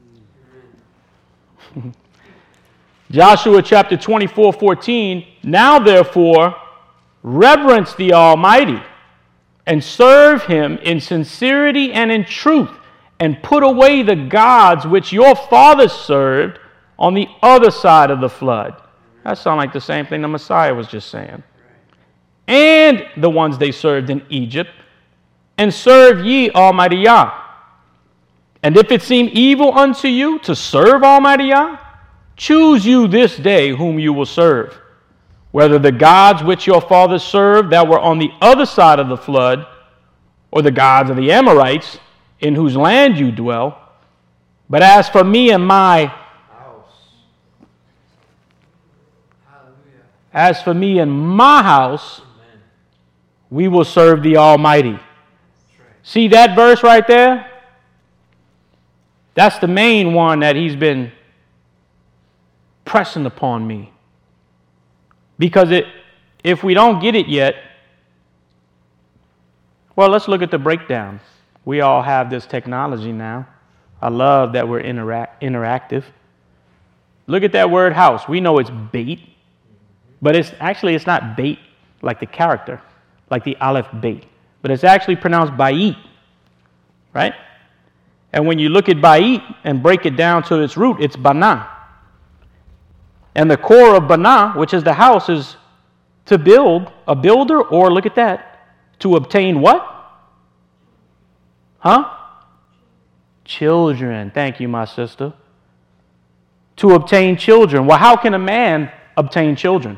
Joshua chapter twenty-four, fourteen. Now therefore, reverence the Almighty and serve him in sincerity and in truth, and put away the gods which your fathers served on the other side of the flood. That sounds like the same thing the Messiah was just saying. And the ones they served in Egypt, and serve ye Almighty Yah. And if it seem evil unto you to serve Almighty Yah, choose you this day whom you will serve, whether the gods which your fathers served that were on the other side of the flood, or the gods of the Amorites, in whose land you dwell. But as for me and my As for me and my house, We will serve the Almighty. See that verse right there? That's the main one that he's been pressing upon me. Because it, if we don't get it yet, well, let's look at the breakdown. We all have this technology now. I love that we're interact, interactive. Look at that word house. We know it's bait, but it's actually it's not bait like the character, like the aleph bait, but it's actually pronounced ba'it, right? And when you look at ba'it and break it down to its root, it's bana. And the core of bana, which is the house, is to build, a builder, or look at that, to obtain what? Huh? Children. Thank you, my sister. To obtain children. Well, how can a man obtain children?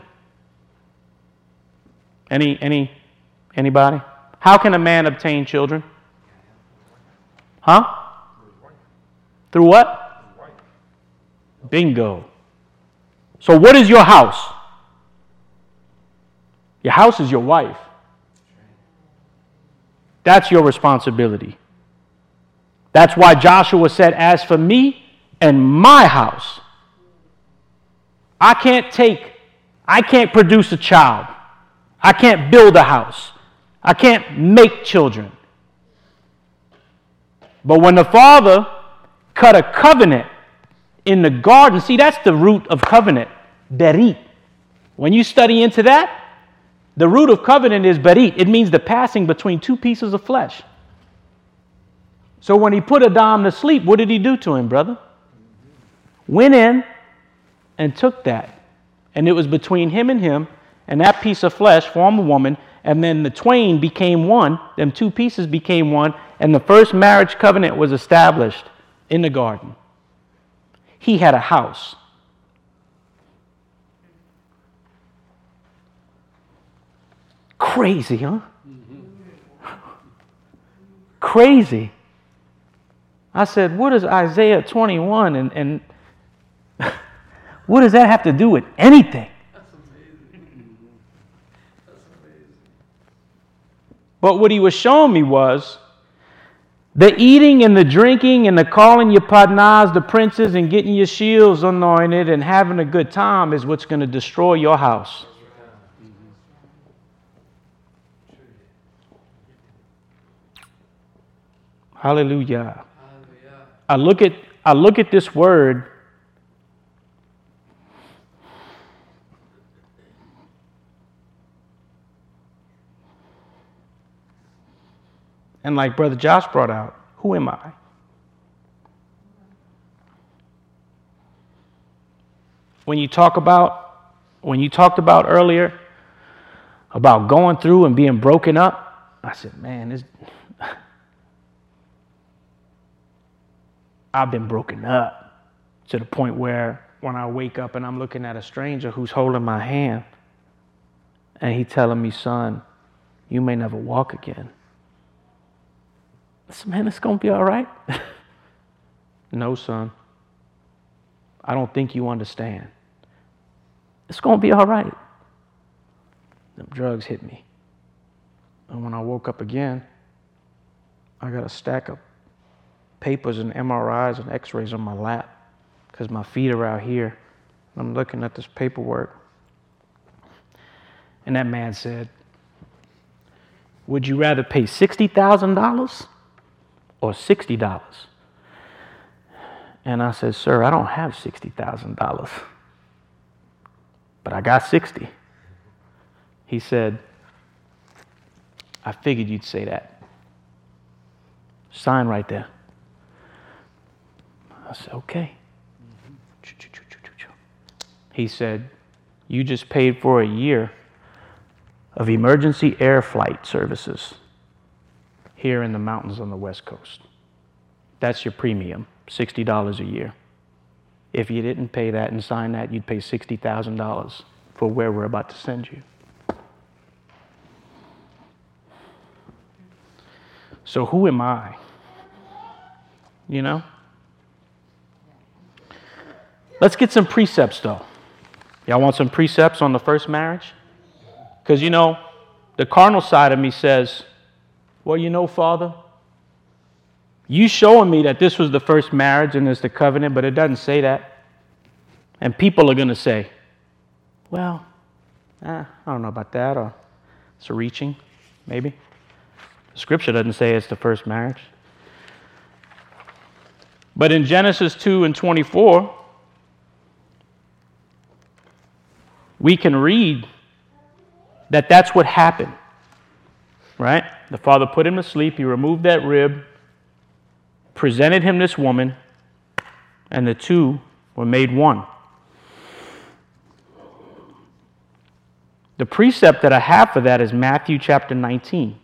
Any, any, anybody? How can a man obtain children? Huh? Through what? Bingo. So what is your house? Your house is your wife. That's your responsibility. That's why Joshua said, as for me and my house, I can't take, I can't produce a child. I can't build a house. I can't make children. But when the Father cut a covenant in the garden, see, that's the root of covenant, berit. When you study into that, the root of covenant is berit. It means the passing between two pieces of flesh. So when he put Adam to sleep, what did he do to him, brother? Went in and took that. And it was between him and him, and that piece of flesh formed a woman, and then the twain became one, them two pieces became one, and the first marriage covenant was established in the garden. He had a house. Crazy, huh? Crazy. I said, what is Isaiah twenty-one and, and what does that have to do with anything? That's amazing. That's amazing. But what he was showing me was the eating and the drinking and the calling your padnas, the princes, and getting your shields anointed and having a good time is what's going to destroy your house. Hallelujah. I look at I look at this word and like Brother Josh brought out, who am I? When you talk about when you talked about earlier about going through and being broken up, I said, man, this I've been broken up to the point where when I wake up and I'm looking at a stranger who's holding my hand and he telling me, son, you may never walk again. I said, man, it's going to be all right. No, son. I don't think you understand. It's going to be all right. Them drugs hit me. And when I woke up again, I got a stack of papers and M R Is and x-rays on my lap because my feet are out here. I'm looking at this paperwork. And that man said, would you rather pay sixty thousand dollars or sixty dollars? And I said, sir, I don't have sixty thousand dollars, but I got sixty. He said, I figured you'd say that. Sign right there. I said, okay. He said, you just paid for a year of emergency air flight services here in the mountains on the West Coast. That's your premium, sixty dollars a year. If you didn't pay that and sign that, you'd pay sixty thousand dollars for where we're about to send you. So who am I? You know? Let's get some precepts, though. Y'all want some precepts on the first marriage? Because, you know, the carnal side of me says, well, you know, Father, you showing me that this was the first marriage and it's the covenant, but it doesn't say that. And people are going to say, well, eh, I don't know about that, or it's a reaching, maybe. The scripture doesn't say it's the first marriage. But in Genesis two and twenty-four, we can read that that's what happened, right? The father put him to sleep, he removed that rib, presented him this woman, and the two were made one. The precept that I have for that is Matthew chapter nineteen.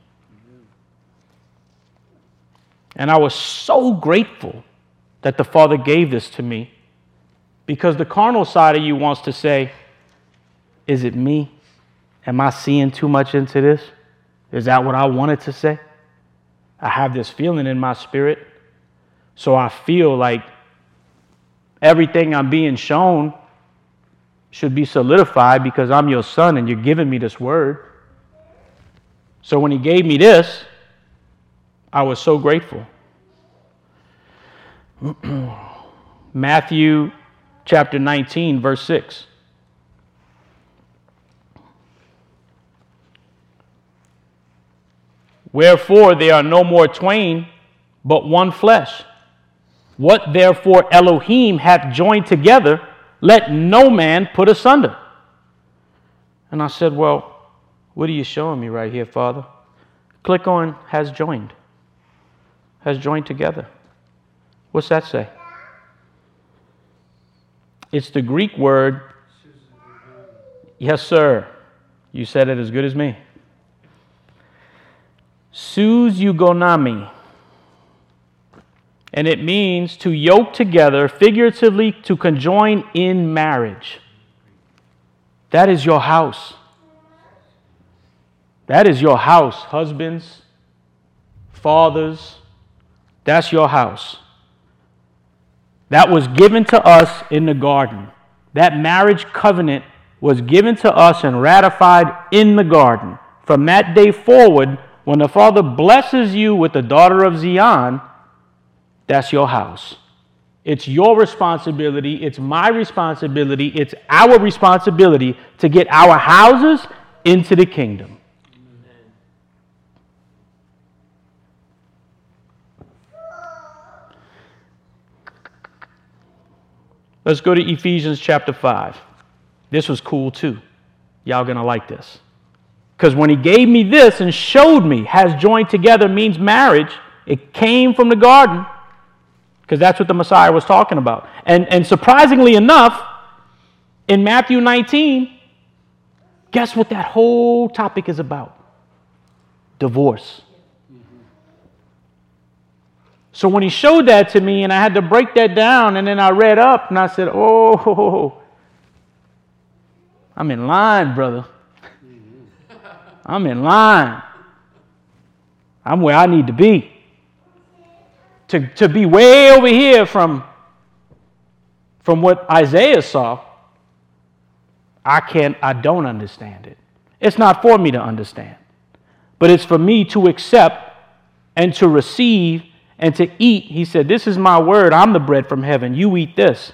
And I was so grateful that the Father gave this to me, because the carnal side of you wants to say, is it me? Am I seeing too much into this? Is that what I wanted to say? I have this feeling in my spirit, so I feel like everything I'm being shown should be solidified because I'm your son and you're giving me this word. So when he gave me this, I was so grateful. Matthew chapter nineteen, verse six. Wherefore there are no more twain, but one flesh. What therefore Elohim hath joined together, let no man put asunder. And I said, well, what are you showing me right here, Father? Click on has joined. Has joined together. What's that say? It's the Greek word. Yes, sir. You said it as good as me. Suzugonami. And it means to yoke together, figuratively to conjoin in marriage. That is your house. That is your house, husbands, fathers. That's your house. That was given to us in the garden. That marriage covenant was given to us and ratified in the garden. From that day forward, when the Father blesses you with the daughter of Zion, that's your house. It's your responsibility. It's my responsibility. It's our responsibility to get our houses into the kingdom. Let's go to Ephesians chapter five. This was cool too. Y'all gonna like this. Because when he gave me this and showed me has joined together means marriage, it came from the garden. Because that's what the Messiah was talking about. And, and surprisingly enough, in Matthew nineteen, guess what that whole topic is about? Divorce. So when he showed that to me and I had to break that down, and then I read up and I said, oh, I'm in line, brother. I'm in line. I'm where I need to be. To, to be way over here from, from what Isaiah saw, I can't, I don't understand it. It's not for me to understand, but it's for me to accept and to receive and to eat. He said, this is my word. I'm the bread from heaven. You eat this.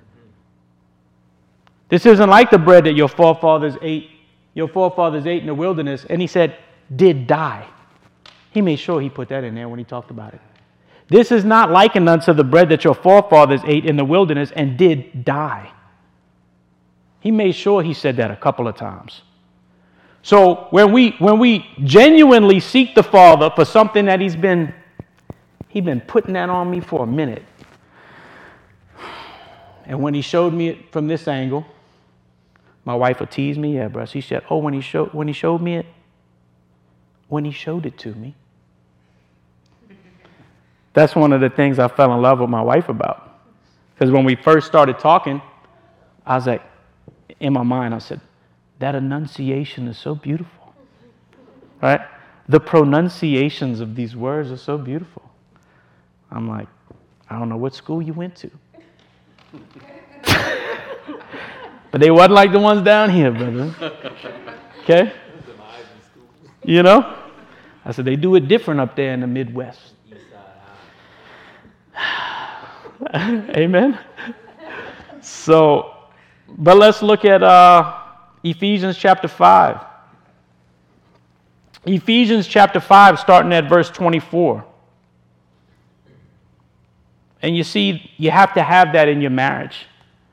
This isn't like the bread that your forefathers ate, your forefathers ate in the wilderness. And he said, did die. He made sure he put that in there when he talked about it. This is not likened unto the bread that your forefathers ate in the wilderness and did die. He made sure he said that a couple of times. So when we when we genuinely seek the Father for something that he's been he's been putting that on me for a minute. And when he showed me it from this angle, my wife will tease me, yeah, bro. She said, oh, when he showed when he showed me it, when he showed it to me. That's one of the things I fell in love with my wife about. Because when we first started talking, I was like, in my mind, I said, that enunciation is so beautiful. Right? The pronunciations of these words are so beautiful. I'm like, I don't know what school you went to. But they wasn't like the ones down here, brother. Okay? You know? I said, they do it different up there in the Midwest. Amen. So, but let's look at uh, Ephesians chapter five. Ephesians chapter five, starting at verse twenty-four. And you see, you have to have that in your marriage.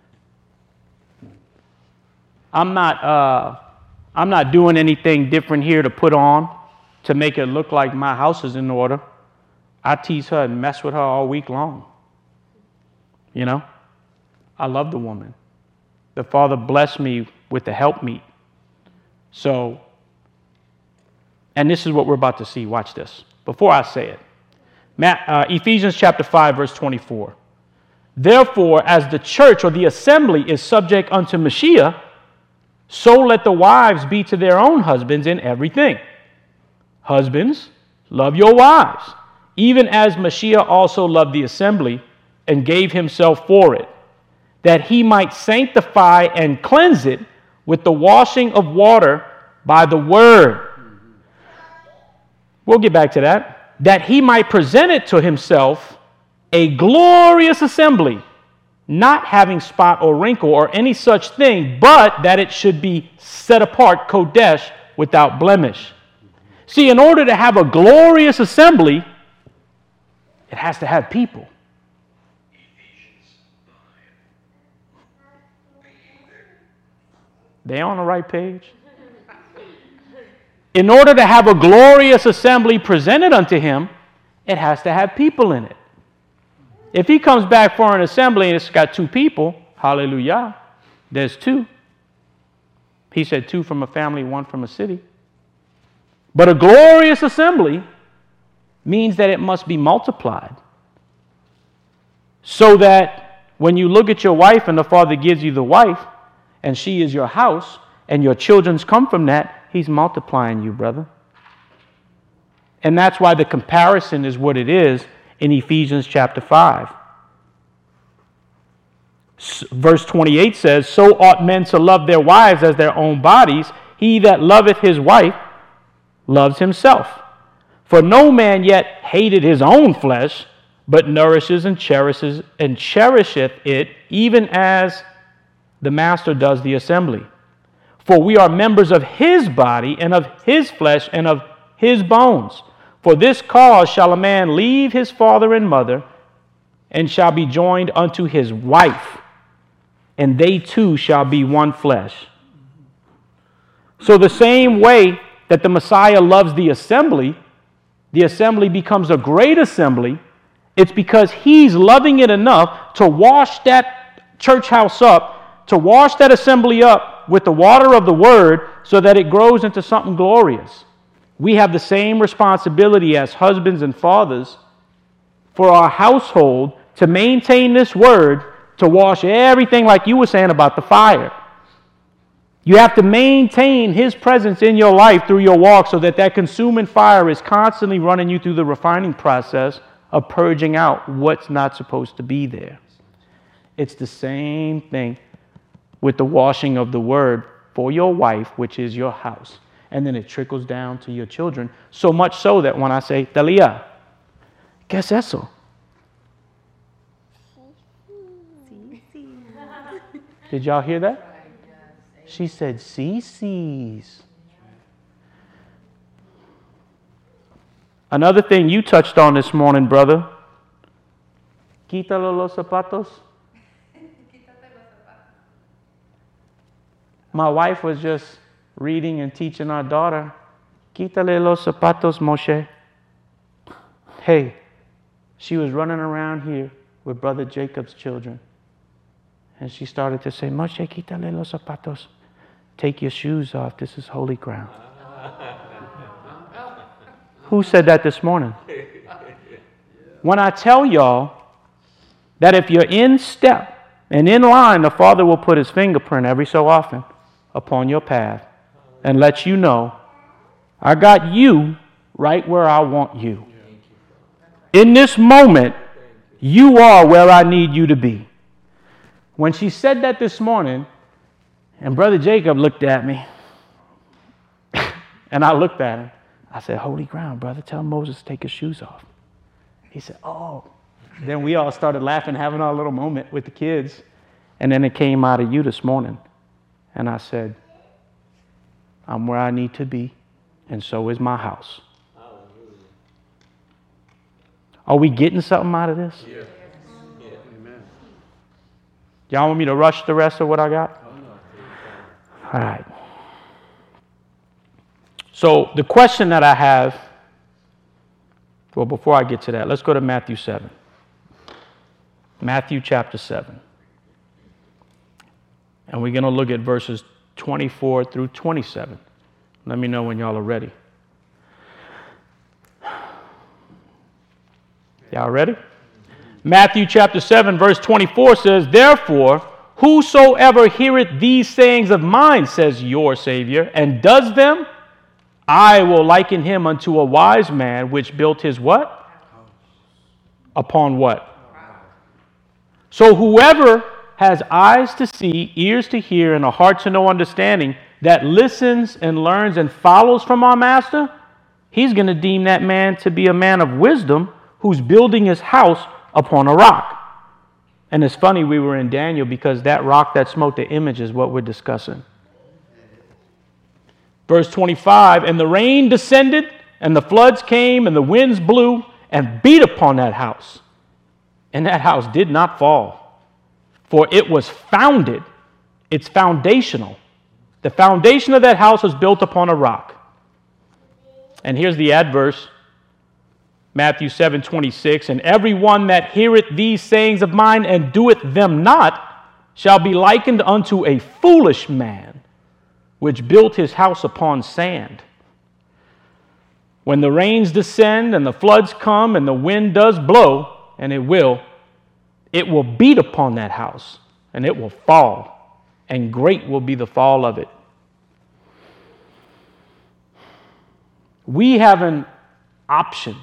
I'm not, uh, I'm not doing anything different here to put on to make it look like my house is in order. I tease her and mess with her all week long. You know, I love the woman. The Father blessed me with the helpmeet. So, and this is what we're about to see. Watch this. Before I say it, Matt, uh, Ephesians chapter five, verse twenty-four. Therefore, as the church or the assembly is subject unto Mashiach, so let the wives be to their own husbands in everything. Husbands, love your wives, even as Mashiach also loved the assembly and gave himself for it, that he might sanctify and cleanse it with the washing of water by the word. We'll get back to that. That he might present it to himself a glorious assembly, not having spot or wrinkle or any such thing, but that it should be set apart, kodesh, without blemish. See, in order to have a glorious assembly, it has to have people. They on the right page? In order to have a glorious assembly presented unto him, it has to have people in it. If he comes back for an assembly and it's got two people, hallelujah, there's two. He said two from a family, one from a city. But a glorious assembly means that it must be multiplied. So that when you look at your wife and the Father gives you the wife, and she is your house, and your children's come from that, he's multiplying you, brother. And that's why the comparison is what it is in Ephesians chapter five. Verse twenty-eight says, so ought men to love their wives as their own bodies. He that loveth his wife loves himself. For no man yet hated his own flesh, but nourishes and cherishes and cherisheth it, even as the master does the assembly. For we are members of his body and of his flesh and of his bones. For this cause shall a man leave his father and mother, and shall be joined unto his wife, and they two shall be one flesh. So the same way that the Messiah loves the assembly, the assembly becomes a great assembly. It's because he's loving it enough to wash that church house up, to wash that assembly up with the water of the word so that it grows into something glorious. We have the same responsibility as husbands and fathers for our household to maintain this word, to wash everything like you were saying about the fire. You have to maintain his presence in your life through your walk so that that consuming fire is constantly running you through the refining process of purging out what's not supposed to be there. It's the same thing with the washing of the word for your wife, which is your house. And then it trickles down to your children, so much so that when I say, Talia, ¿qué es eso? Did y'all hear that? She said, Cece's. Another thing you touched on this morning, brother. Quítalo los zapatos. My wife was just reading and teaching our daughter, Quítale los zapatos, Moshe. Hey, she was running around here with Brother Jacob's children. And she started to say, Moshe, quítale los zapatos. Take your shoes off. This is holy ground. Who said that this morning? When I tell y'all that if you're in step and in line, the Father will put his fingerprint every so often upon your path and let you know, I got you right where I want you. In this moment, you are where I need you to be. When she said that this morning, and Brother Jacob looked at me, and I looked at him, I said, holy ground, brother, tell Moses to take his shoes off. He said, oh. Then we all started laughing, having our little moment with the kids. And then it came out of you this morning. And I said, I'm where I need to be, and so is my house. Are we getting something out of this? Yeah. Yeah. Amen. Y'all want me to rush the rest of what I got? All right. So the question that I have, well, before I get to that, let's go to Matthew seven. Matthew chapter seven. And we're going to look at verses twenty-four through twenty-seven. Let me know when y'all are ready. Y'all ready? Matthew chapter seven, verse twenty-four says, therefore, whosoever heareth these sayings of mine, says your Savior, and does them, I will liken him unto a wise man which built his what? Upon what? So whoever has eyes to see, ears to hear, and a heart to know understanding, that listens and learns and follows from our master, he's going to deem that man to be a man of wisdom who's building his house upon a rock. And it's funny, we were in Daniel because that rock that smote the image is what we're discussing. Verse twenty-five, and the rain descended, and the floods came, and the winds blew, and beat upon that house. And that house did not fall, for it was founded. It's foundational. The foundation of that house was built upon a rock. And here's the adverse. Matthew seven twenty-six, and every one that heareth these sayings of mine and doeth them not shall be likened unto a foolish man which built his house upon sand. When the rains descend and the floods come and the wind does blow, and it will, it will beat upon that house and it will fall, and great will be the fall of it. We have an option.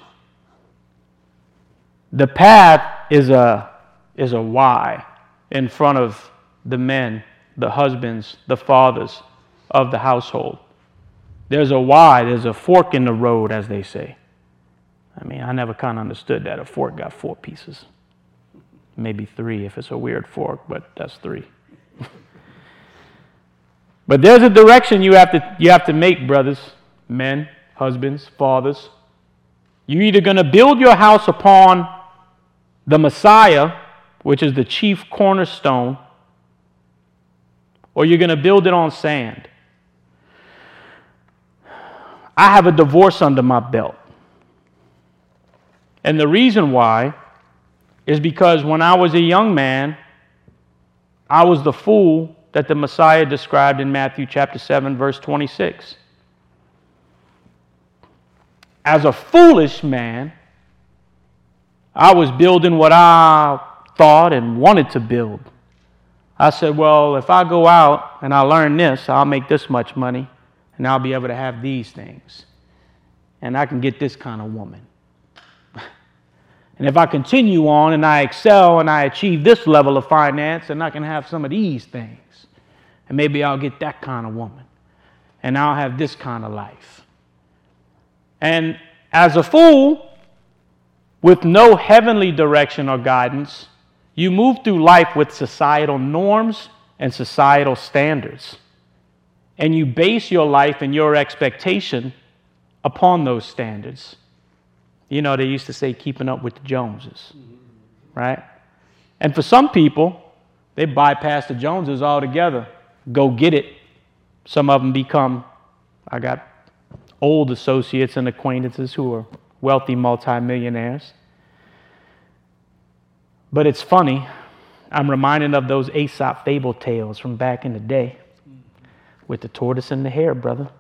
The path is a, is a Y in front of the men, the husbands, the fathers of the household. There's a Y, there's a fork in the road, as they say. I mean, I never kind of understood that. A fork got four pieces. Maybe three if it's a weird fork, but that's three. But there's a direction you have to, you have to make, brothers, men, husbands, fathers. You're either going to build your house upon the Messiah, which is the chief cornerstone, or you're going to build it on sand. I have a divorce under my belt. And the reason why is because when I was a young man, I was the fool that the Messiah described in Matthew chapter seven, verse twenty-six. As a foolish man, I was building what I thought and wanted to build. I said, well, if I go out and I learn this, I'll make this much money, and I'll be able to have these things. And I can get this kind of woman. And if I continue on and I excel and I achieve this level of finance, and I can have some of these things. And maybe I'll get that kind of woman. And I'll have this kind of life. And as a fool, with no heavenly direction or guidance, you move through life with societal norms and societal standards. And you base your life and your expectation upon those standards. You know, they used to say keeping up with the Joneses, right? And for some people, they bypass the Joneses altogether. Go get it. Some of them become, I got old associates and acquaintances who are wealthy multimillionaires. But it's funny, I'm reminded of those Aesop fable tales from back in the day with the tortoise and the hare, brother.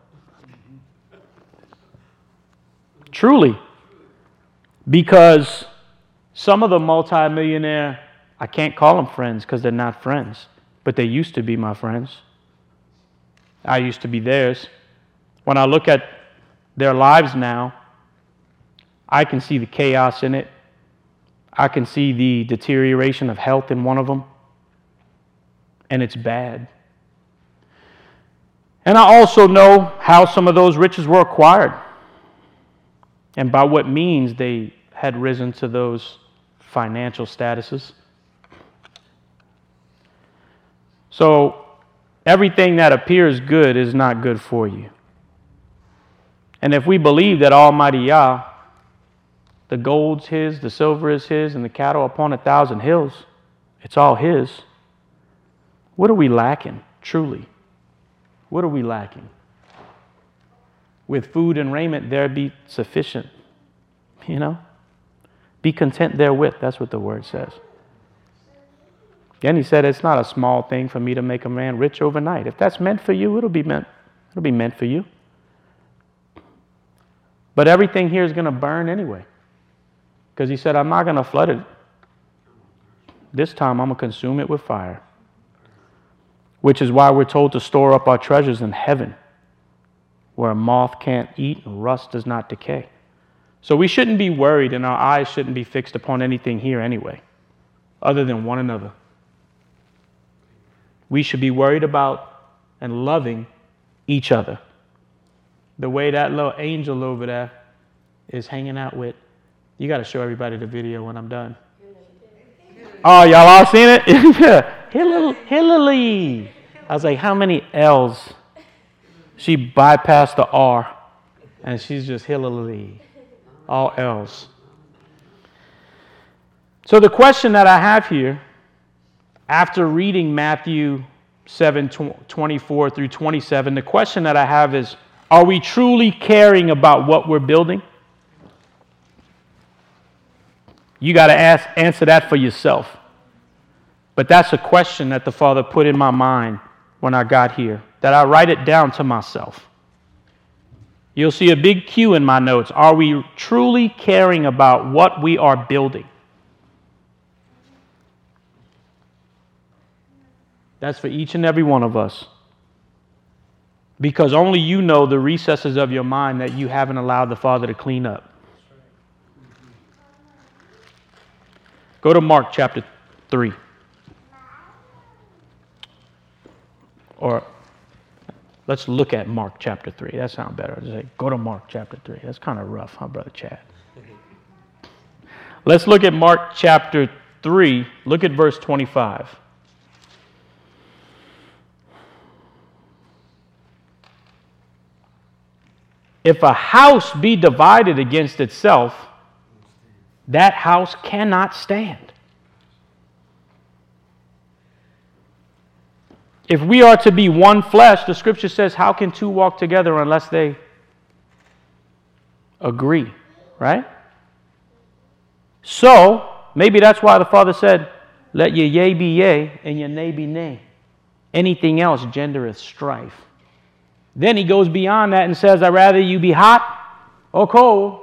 Truly. Because some of the multimillionaire, I can't call them friends because they're not friends, but they used to be my friends. I used to be theirs. When I look at their lives now, I can see the chaos in it. I can see the deterioration of health in one of them, and it's bad. And I also know how some of those riches were acquired. and by what means they had risen to those financial statuses. So everything that appears good is not good for you. And if we believe that Almighty Yah, the gold's his, the silver is his, and the cattle upon a thousand hills, it's all his, what are we lacking, truly? What are we lacking? With food and raiment, there be sufficient. You know? Be content therewith. That's what the word says. Then he said, it's not a small thing for me to make a man rich overnight. If that's meant for you, it'll be meant. It'll be meant for you. But everything here is going to burn anyway. Because he said, I'm not going to flood it. This time I'm going to consume it with fire. Which is why we're told to store up our treasures in heaven, where a moth can't eat and rust does not decay. So we shouldn't be worried, and our eyes shouldn't be fixed upon anything here anyway, other than one another. We should be worried about and loving each other. The way that little angel over there is hanging out with. You got to show everybody the video when I'm done. Oh, y'all all seen it? Yeah. Hillary. I was like, how many L's? She bypassed the R, and she's just Hillary. All L's. So the question that I have here, after reading Matthew seven, twenty-four through twenty-seven, the question that I have is, are we truly caring about what we're building? You got to ask, answer that for yourself. But that's a question that the Father put in my mind when I got here, that I write it down to myself. You'll see a big Q in my notes. Are we truly caring about what we are building? That's for each and every one of us. Because only you know the recesses of your mind that you haven't allowed the Father to clean up. Go to Mark chapter three. Or let's look at Mark chapter three. That sounds better. Just say, go to Mark chapter three. That's kind of rough, huh, Brother Chad? Let's look at Mark chapter three. Look at verse twenty-five. If a house be divided against itself, that house cannot stand. If we are to be one flesh, the scripture says, how can two walk together unless they agree, right? So, maybe that's why the Father said, let your yea be yea and your nay be nay. Anything else gendereth strife. Then he goes beyond that and says, I'd rather you be hot or cold.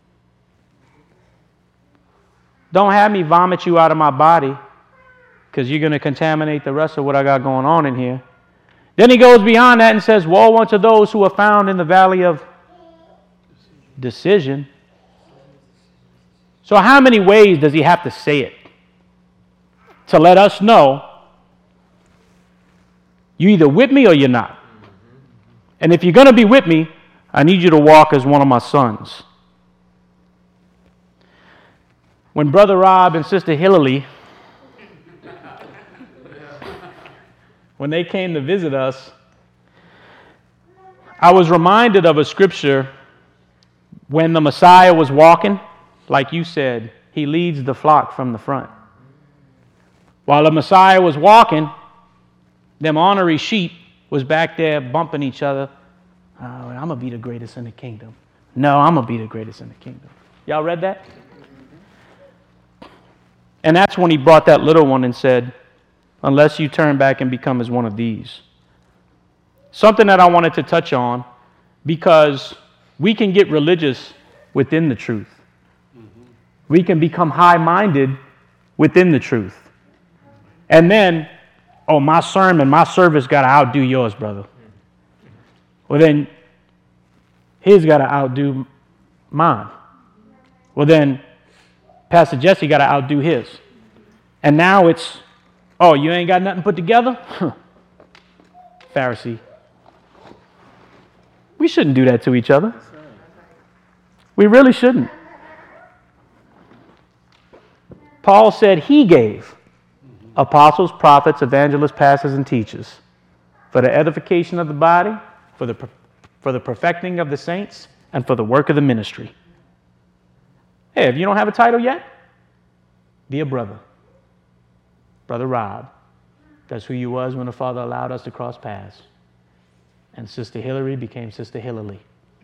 Don't have me vomit you out of my body, because you're going to contaminate the rest of what I got going on in here. Then he goes beyond that and says, woe unto those who are found in the valley of decision. So how many ways does he have to say it to let us know you either with me or you're not? And if you're going to be with me, I need you to walk as one of my sons. When Brother Rob and Sister Hillary, when they came to visit us, I was reminded of a scripture when the Messiah was walking. Like you said, he leads the flock from the front. While the Messiah was walking, them ornery sheep was back there bumping each other. Oh, I'm going to be the greatest in the kingdom. No, I'm going to be the greatest in the kingdom. Y'all read that? And that's when he brought that little one and said, unless you turn back and become as one of these. Something that I wanted to touch on, because we can get religious within the truth. Mm-hmm. We can become high-minded within the truth. And then, oh, my sermon, my service got to outdo yours, brother. Well, then, his got to outdo mine. Well, then, Pastor Jesse got to outdo his. And now it's, oh, you ain't got nothing put together? Huh. Pharisee. We shouldn't do that to each other. We really shouldn't. Paul said he gave apostles, prophets, evangelists, pastors, and teachers for the edification of the body, for the, for the perfecting of the saints, and for the work of the ministry. Hey, if you don't have a title yet, be a brother. Brother Rob. That's who you was when the Father allowed us to cross paths. And Sister Hillary became Sister Hillary.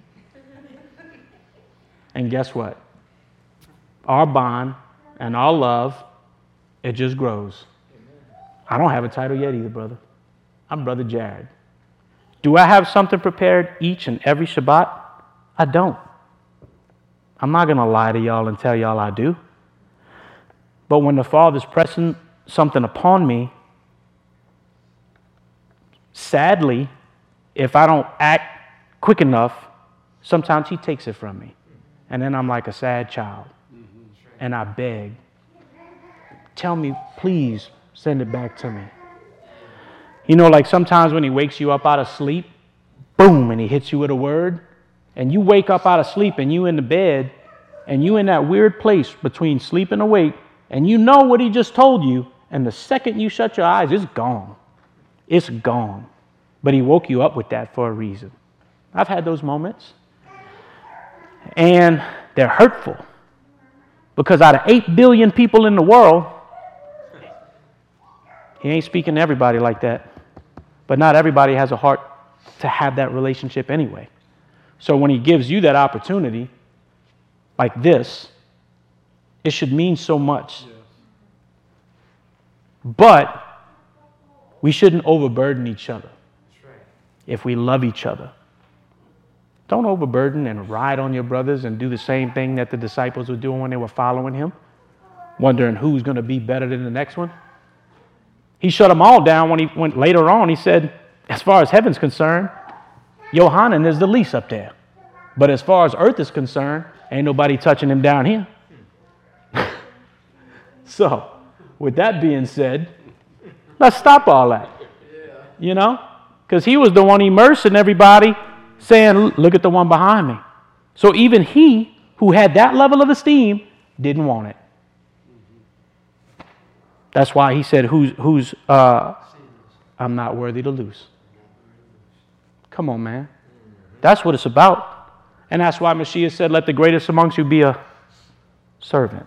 And guess what? Our bond and our love, it just grows. I don't have a title yet either, brother. I'm Brother Jared. Do I have something prepared each and every Shabbat? I don't. I'm not going to lie to y'all and tell y'all I do. But when the Father's pressing something upon me, sadly, if I don't act quick enough, sometimes He takes it from me. And then I'm like a sad child. And I beg, tell me, please send it back to me. You know, like sometimes when He wakes you up out of sleep, boom, and He hits you with a word, and you wake up out of sleep and you in the bed, and you in that weird place between sleep and awake, and you know what He just told you, and the second you shut your eyes, it's gone. It's gone. But He woke you up with that for a reason. I've had those moments. And they're hurtful. Because out of eight billion people in the world, He ain't speaking to everybody like that. But not everybody has a heart to have that relationship anyway. So when He gives you that opportunity, like this, it should mean so much. Yes. But we shouldn't overburden each other. That's right. If we love each other. Don't overburden and ride on your brothers and do the same thing that the disciples were doing when they were following Him, wondering who's going to be better than the next one. He shut them all down when he went later on. He said, as far as heaven's concerned, Yohanan is the least up there. But as far as earth is concerned, ain't nobody touching him down here. So, with that being said, let's stop all that. You know? Because he was the one immersing everybody, saying, look at the one behind me. So even he, who had that level of esteem, didn't want it. That's why he said, who's, who's uh, I'm not worthy to lose. Come on, man. That's what it's about. And that's why Mashiach said, let the greatest amongst you be a servant.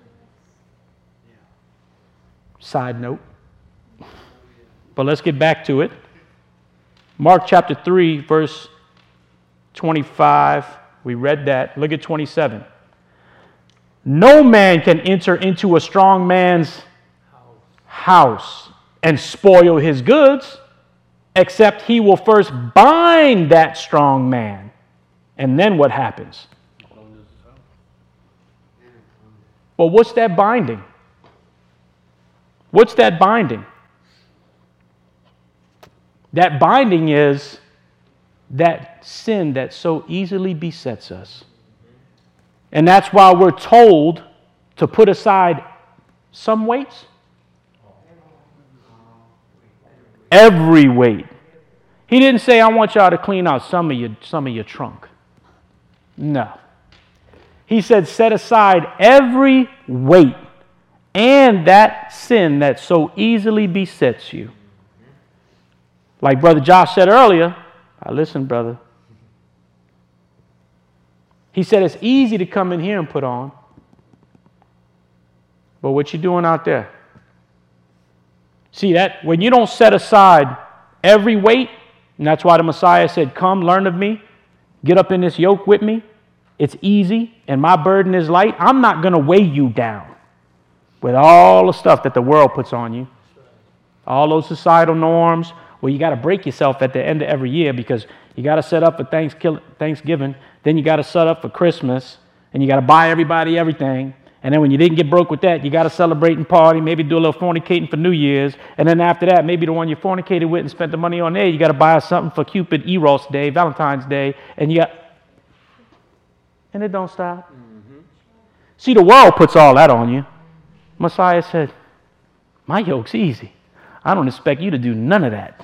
Side note. But let's get back to it. Mark chapter three, verse twenty-five. We read that. Look at twenty-seven. No man can enter into a strong man's house and spoil his goods, except he will first bind that strong man. And then what happens? Well, what's that binding? What's that binding? That binding is that sin that so easily besets us. And that's why we're told to put aside some weights. Every weight. He didn't say, I want y'all to clean out some of your, some of your trunk. No. He said, set aside every weight and that sin that so easily besets you. Like Brother Josh said earlier, I listen, brother. He said it's easy to come in here and put on. But what you doing out there? See that? When you don't set aside every weight, and that's why the Messiah said, come, learn of me, get up in this yoke with me. It's easy, and my burden is light. I'm not going to weigh you down with all the stuff that the world puts on you. All those societal norms. Well, you got to break yourself at the end of every year because you got to set up for Thanksgiving, then you got to set up for Christmas, and you got to buy everybody everything. And then when you didn't get broke with that, you got to celebrate and party, maybe do a little fornicating for New Year's. And then after that, maybe the one you fornicated with and spent the money on there, you got to buy something for Cupid, Eros Day, Valentine's Day, and you got... And it don't stop. Mm-hmm. See, the world puts all that on you. Messiah said, my yoke's easy. I don't expect you to do none of that.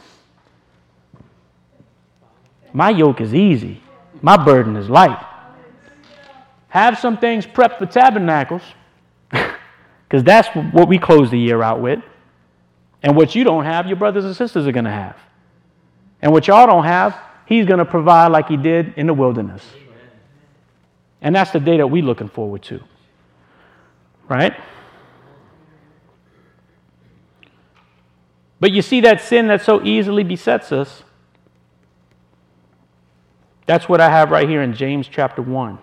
My yoke is easy. My burden is light. have some things prepped for tabernacles, because that's what we close the year out with. And what you don't have, your brothers and sisters are going to have. And what y'all don't have, he's going to provide like he did in the wilderness. And that's the day that we're looking forward to. Right? But you see that sin that so easily besets us, that's what I have right here in James chapter one.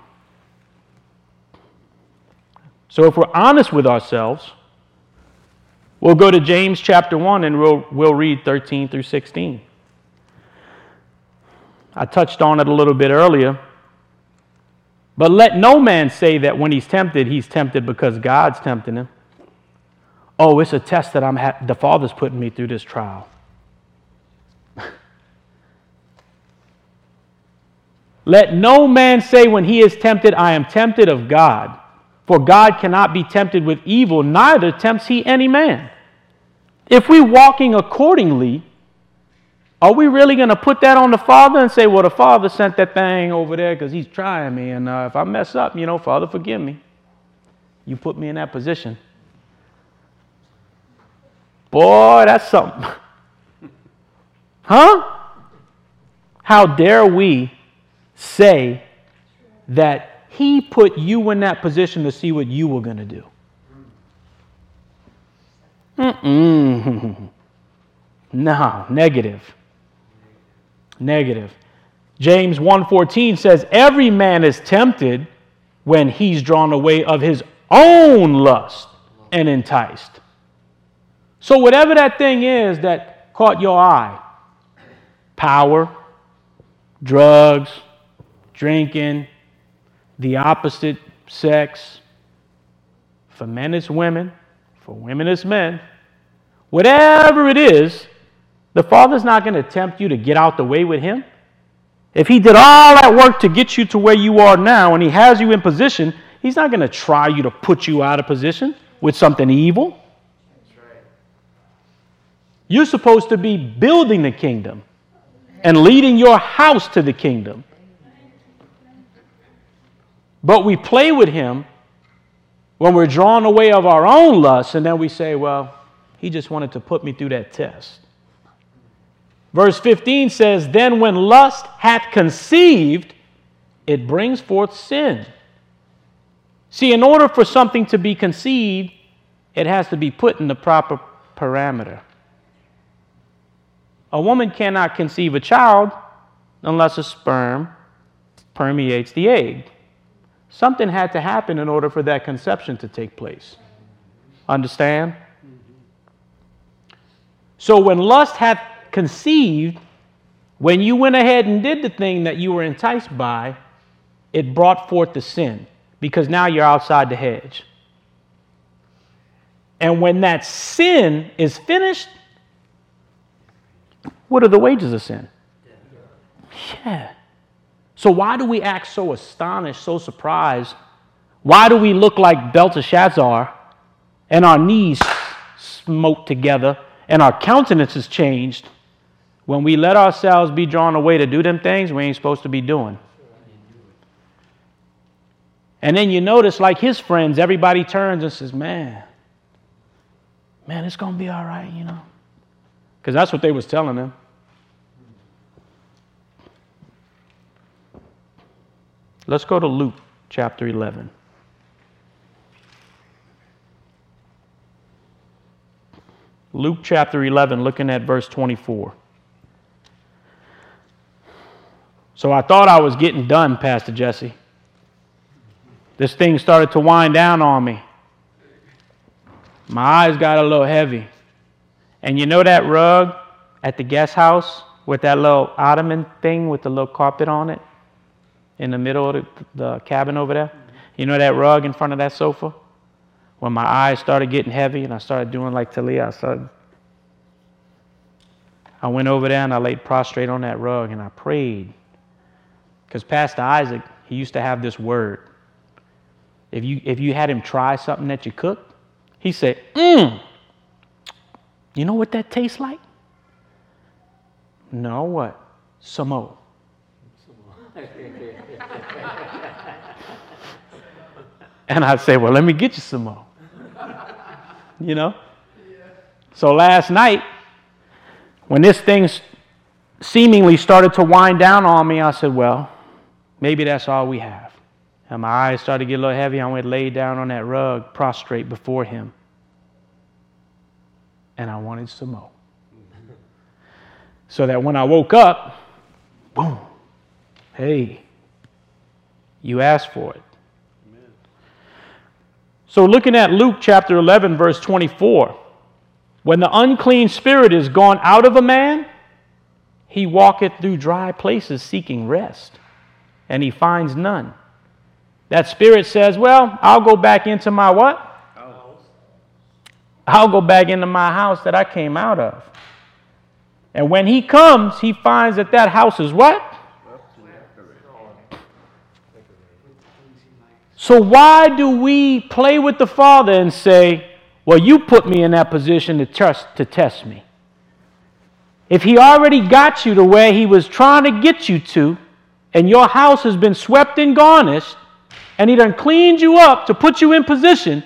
So if we're honest with ourselves, we'll go to James chapter one and we'll, we'll read thirteen through sixteen. I touched on it a little bit earlier. But let no man say that when he's tempted, he's tempted because God's tempting him. Oh, it's a test that I'm ha- the Father's putting me through this trial. Let no man say when he is tempted, I am tempted of God. For God cannot be tempted with evil, neither tempts he any man. If we're walking accordingly, are we really going to put that on the Father and say, well, the Father sent that thing over there because he's trying me, and uh, if I mess up, you know, Father, forgive me. You put me in that position. Boy, that's something. Huh? How dare we say that he put you in that position to see what you were going to do? Mm-mm. No, negative. Negative. James one fourteen says, every man is tempted when he's drawn away of his own lust and enticed. So whatever that thing is that caught your eye, power, drugs, drinking, the opposite sex, for men it's women, for women it's men, whatever it is, the Father's not going to tempt you to get out the way with him. If he did all that work to get you to where you are now and he has you in position, he's not going to try you to put you out of position with something evil. That's right. You're supposed to be building the kingdom and leading your house to the kingdom. But we play with him when we're drawn away of our own lust, and then we say, well, he just wanted to put me through that test. Verse fifteen says, then when lust hath conceived, it brings forth sin. See, in order for something to be conceived, it has to be put in the proper parameter. A woman cannot conceive a child unless a sperm permeates the egg. Something had to happen in order for that conception to take place. Understand? So when lust hath conceived, when you went ahead and did the thing that you were enticed by, it brought forth the sin, because now you're outside the hedge. And when that sin is finished, what are the wages of sin? Yeah. So why do we act so astonished, so surprised? Why do we look like Belteshazzar and our knees smote together and our countenance is changed when we let ourselves be drawn away to do them things we ain't supposed to be doing? And then you notice, like his friends, everybody turns and says, man, man, it's going to be all right, you know. Because that's what they was telling him. Let's go to Luke chapter eleven. Luke chapter eleven, looking at verse twenty-four. So I thought I was getting done, Pastor Jesse. This thing started to wind down on me. My eyes got a little heavy. And you know that rug at the guest house with that little ottoman thing with the little carpet on it in the middle of the, the cabin over there? You know that rug in front of that sofa? When my eyes started getting heavy and I started doing like Talia, I started. I went over there and I laid prostrate on that rug and I prayed. Because Pastor Isaac, he used to have this word. If you if you had him try something that you cooked, he said, mmm, you know what that tastes like? No, what? Some more. And I'd say, well, let me get you some more. You know? So last night, when this thing seemingly started to wind down on me, I said, well, maybe that's all we have. And my eyes started to get a little heavy. I went lay down on that rug, prostrate before him. And I wanted some more. So that when I woke up, boom, hey, you asked for it. Amen. So looking at Luke chapter eleven, verse twenty-four, when the unclean spirit is gone out of a man, he walketh through dry places seeking rest, and he finds none. That spirit says, well, I'll go back into my what? House. I'll go back into my house that I came out of. And when he comes, he finds that that house is what? So why do we play with the Father and say, well, you put me in that position to trust, to test me? If he already got you to where he was trying to get you to, and your house has been swept and garnished, and he done cleaned you up to put you in position,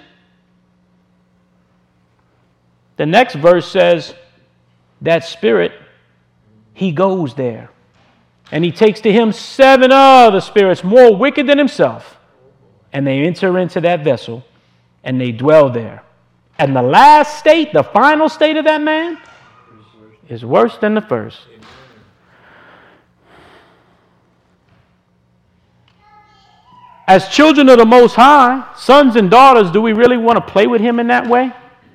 the next verse says, that spirit, he goes there. And he takes to him seven other spirits more wicked than himself. And they enter into that vessel, and they dwell there. And the last state, the final state of that man, is worse than the first. As children of the Most High, sons and daughters, do we really want to play with him in that way?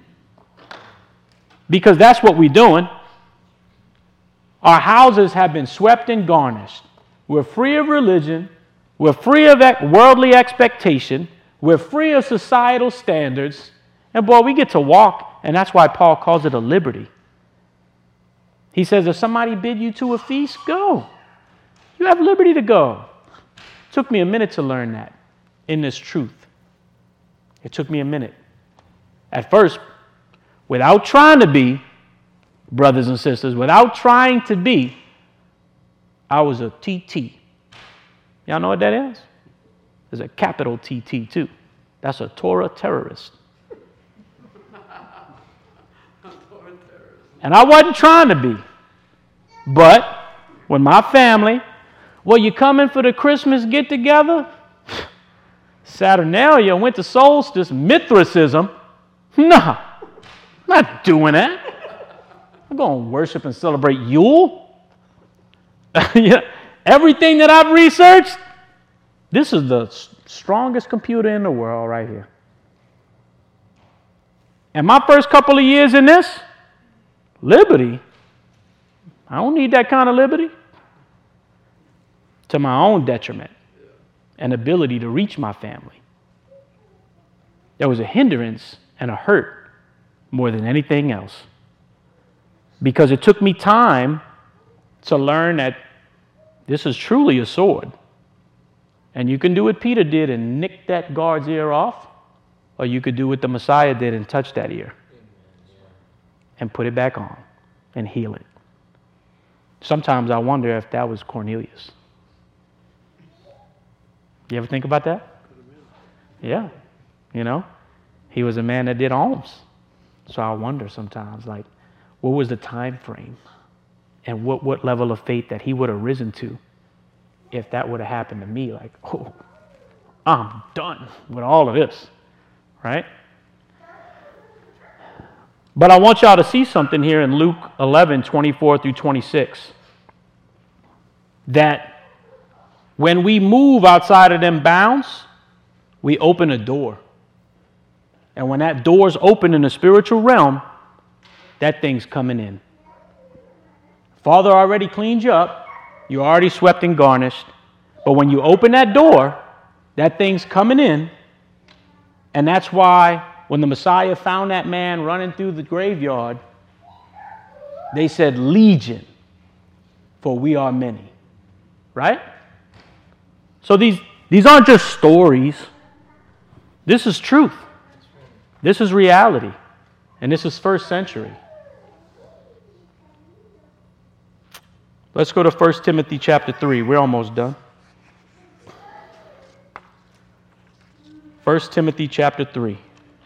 Because that's what we're doing. Our houses have been swept and garnished. We're free of religion. We're free of worldly expectation. We're free of societal standards. And boy, we get to walk, and that's why Paul calls it a liberty. He says, if somebody bid you to a feast, go. You have liberty to go. It took me a minute to learn that in this truth. It took me a minute. At first, without trying to be, brothers and sisters, without trying to be, I was a T T. Y'all know what that is? There's a capital T T too. That's a Torah terrorist. And I wasn't trying to be. But when my family, well, you coming for the Christmas get together? Saturnalia, winter solstice, Mithraism. Nah, not doing that. I'm going to worship and celebrate Yule. Yeah, everything that I've researched, this is the strongest computer in the world right here. And my first couple of years in this, liberty, I don't need that kind of liberty. To my own detriment and ability to reach my family. There was a hindrance and a hurt more than anything else. Because it took me time to learn that this is truly a sword. And you can do what Peter did and nick that guard's ear off, or you could do what the Messiah did and touch that ear and put it back on and heal it. Sometimes I wonder if that was Cornelius. You ever think about that? Yeah. You know, he was a man that did alms. So I wonder sometimes, like, what was the time frame and what, what level of faith that he would have risen to if that would have happened to me? Like, oh, I'm done with all of this, right? But I want y'all to see something here in Luke eleven, twenty-four through twenty-six. That when we move outside of them bounds, we open a door. And when that door's open in the spiritual realm, that thing's coming in. Father already cleaned you up. You're already swept and garnished. But when you open that door, that thing's coming in. And that's why when the Messiah found that man running through the graveyard, they said, Legion, for we are many. Right? So these, these aren't just stories. This is truth. This is reality. And this is first century. Let's go to First Timothy chapter three. We're almost done. First Timothy chapter three.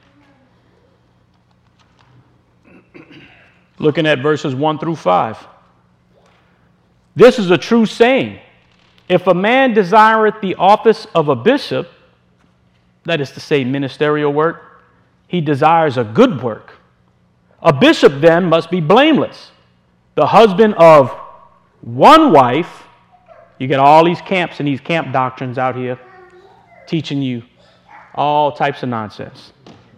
Looking at verses one through five. This is a true saying. If a man desireth the office of a bishop, that is to say ministerial work, he desires a good work. A bishop then must be blameless, the husband of one wife. You get all these camps and these camp doctrines out here teaching you all types of nonsense.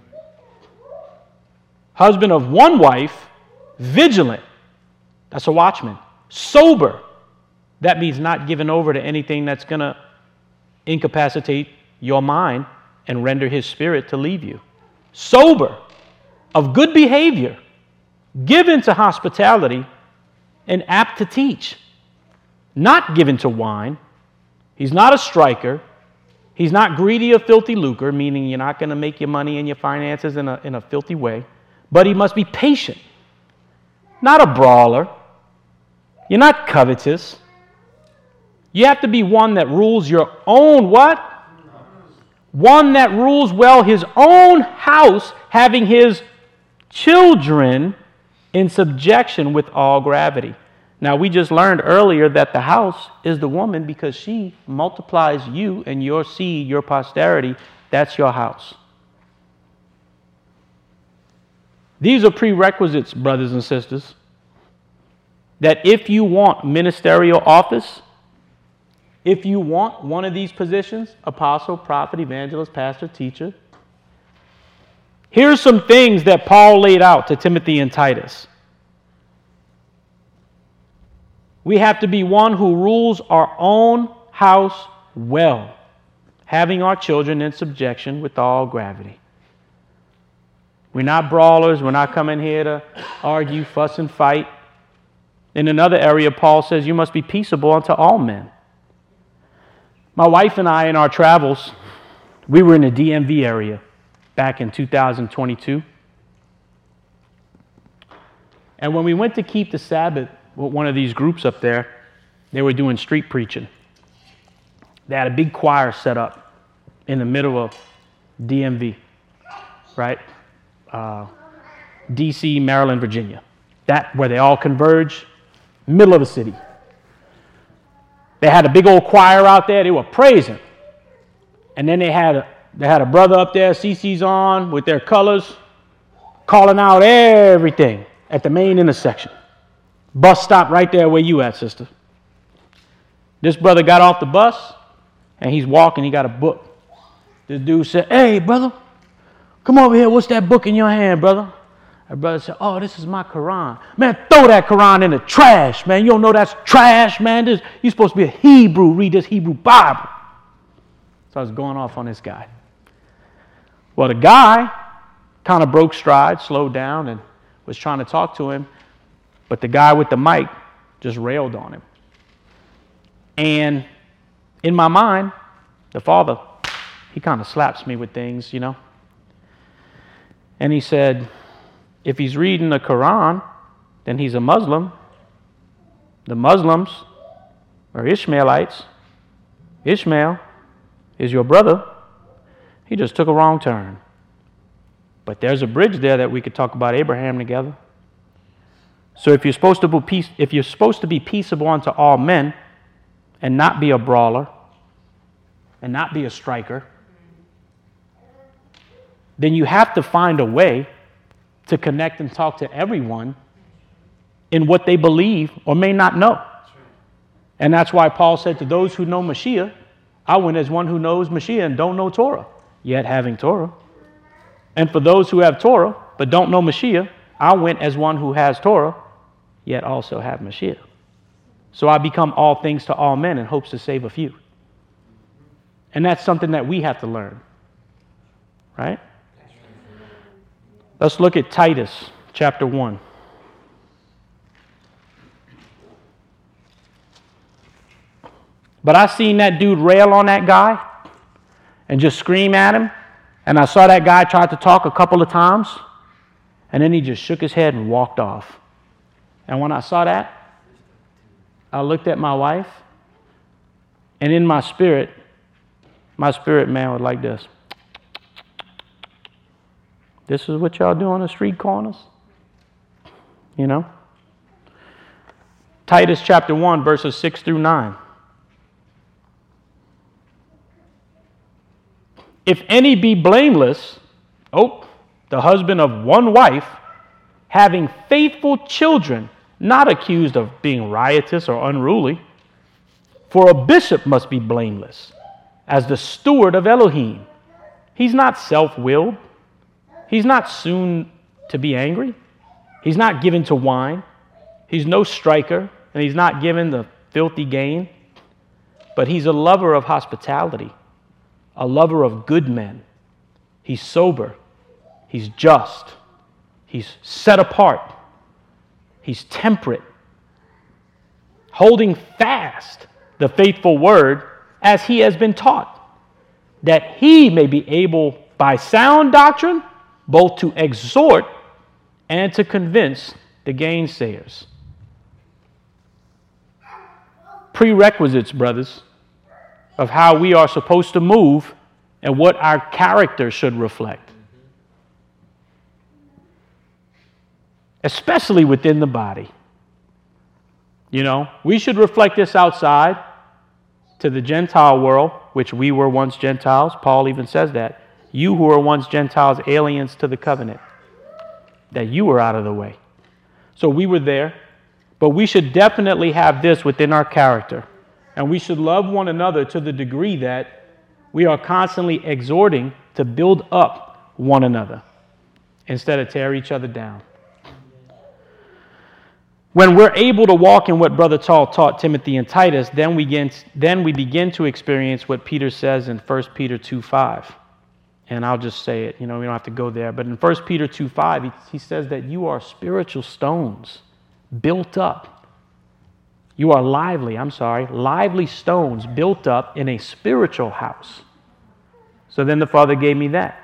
Husband of one wife, vigilant. That's a watchman. Sober. That means not given over to anything that's going to incapacitate your mind and render his spirit to leave you. Sober. Of good behavior. Given to hospitality and apt to teach. Not given to wine. He's not a striker. He's not greedy of filthy lucre, meaning you're not going to make your money and your finances in a, in a filthy way. But he must be patient. Not a brawler. You're not covetous. You have to be one that rules your own what? One that rules well his own house, having his children in subjection with all gravity. Now, we just learned earlier that the house is the woman because she multiplies you and your seed, your posterity. That's your house. These are prerequisites, brothers and sisters, that if you want ministerial office, if you want one of these positions, apostle, prophet, evangelist, pastor, teacher, here's some things that Paul laid out to Timothy and Titus. We have to be one who rules our own house well, having our children in subjection with all gravity. We're not brawlers. We're not coming here to argue, fuss, and fight. In another area, Paul says you must be peaceable unto all men. My wife and I, in our travels, we were in the D M V area back in two thousand twenty-two. And when we went to keep the Sabbath with one of these groups up there, they were doing street preaching. They had a big choir set up in the middle of D M V, right? Uh, D C, Maryland, Virginia. That where they all converge, middle of the city. They had a big old choir out there. They were praising. And then they had a, they had a brother up there, C C's on, with their colors, calling out everything at the main intersection. Bus stop right there where you at, sister. This brother got off the bus, and he's walking. He got a book. This dude said, "Hey, brother, come over here. What's that book in your hand, brother?" Our brother said, "Oh, this is my Quran." "Man, throw that Quran in the trash, man. You don't know that's trash, man. This, you're supposed to be a Hebrew. Read this Hebrew Bible." So I was going off on this guy. Well, the guy kind of broke stride, slowed down, and was trying to talk to him. But the guy with the mic just railed on him. And in my mind, the father, he kind of slaps me with things, you know. And he said, if he's reading the Quran, then he's a Muslim. The Muslims are Ishmaelites. Ishmael is your brother. He just took a wrong turn. But there's a bridge there that we could talk about Abraham together. So if you're supposed to be peace, if you're supposed to be peaceable unto all men, and not be a brawler, and not be a striker, then you have to find a way to connect and talk to everyone in what they believe or may not know. And that's why Paul said to those who know Mashiach, I went as one who knows Mashiach and don't know Torah, yet having Torah. And for those who have Torah but don't know Mashiach, I went as one who has Torah, yet also have Mashiach. So I become all things to all men in hopes to save a few. And that's something that we have to learn, right? Let's look at Titus chapter one. But I seen that dude rail on that guy and just scream at him. And I saw that guy try to talk a couple of times. And then he just shook his head and walked off. And when I saw that, I looked at my wife. And in my spirit, my spirit man was like this. This is what y'all do on the street corners? You know? Titus chapter one, verses six through nine. If any be blameless, oh, the husband of one wife, having faithful children, not accused of being riotous or unruly, for a bishop must be blameless, as the steward of Elohim. He's not self-willed. He's not soon to be angry. He's not given to wine. He's no striker, and he's not given the filthy gain. But he's a lover of hospitality, a lover of good men. He's sober. He's just. He's set apart. He's temperate, holding fast the faithful word as he has been taught, that he may be able by sound doctrine both to exhort and to convince the gainsayers. Prerequisites, brothers, of how we are supposed to move and what our character should reflect, especially within the body. You know, we should reflect this outside to the Gentile world, which we were once Gentiles. Paul even says that. You who were once Gentiles, aliens to the covenant, that you were out of the way. So we were there, but we should definitely have this within our character. And we should love one another to the degree that we are constantly exhorting to build up one another instead of tear each other down. When we're able to walk in what Brother Tall taught Timothy and Titus, then we begin, then we begin to experience what Peter says in First Peter two five. And I'll just say it, you know, we don't have to go there. But in First Peter two five, he, he says that you are spiritual stones built up. You are lively, I'm sorry, lively stones built up in a spiritual house. So then the Father gave me that.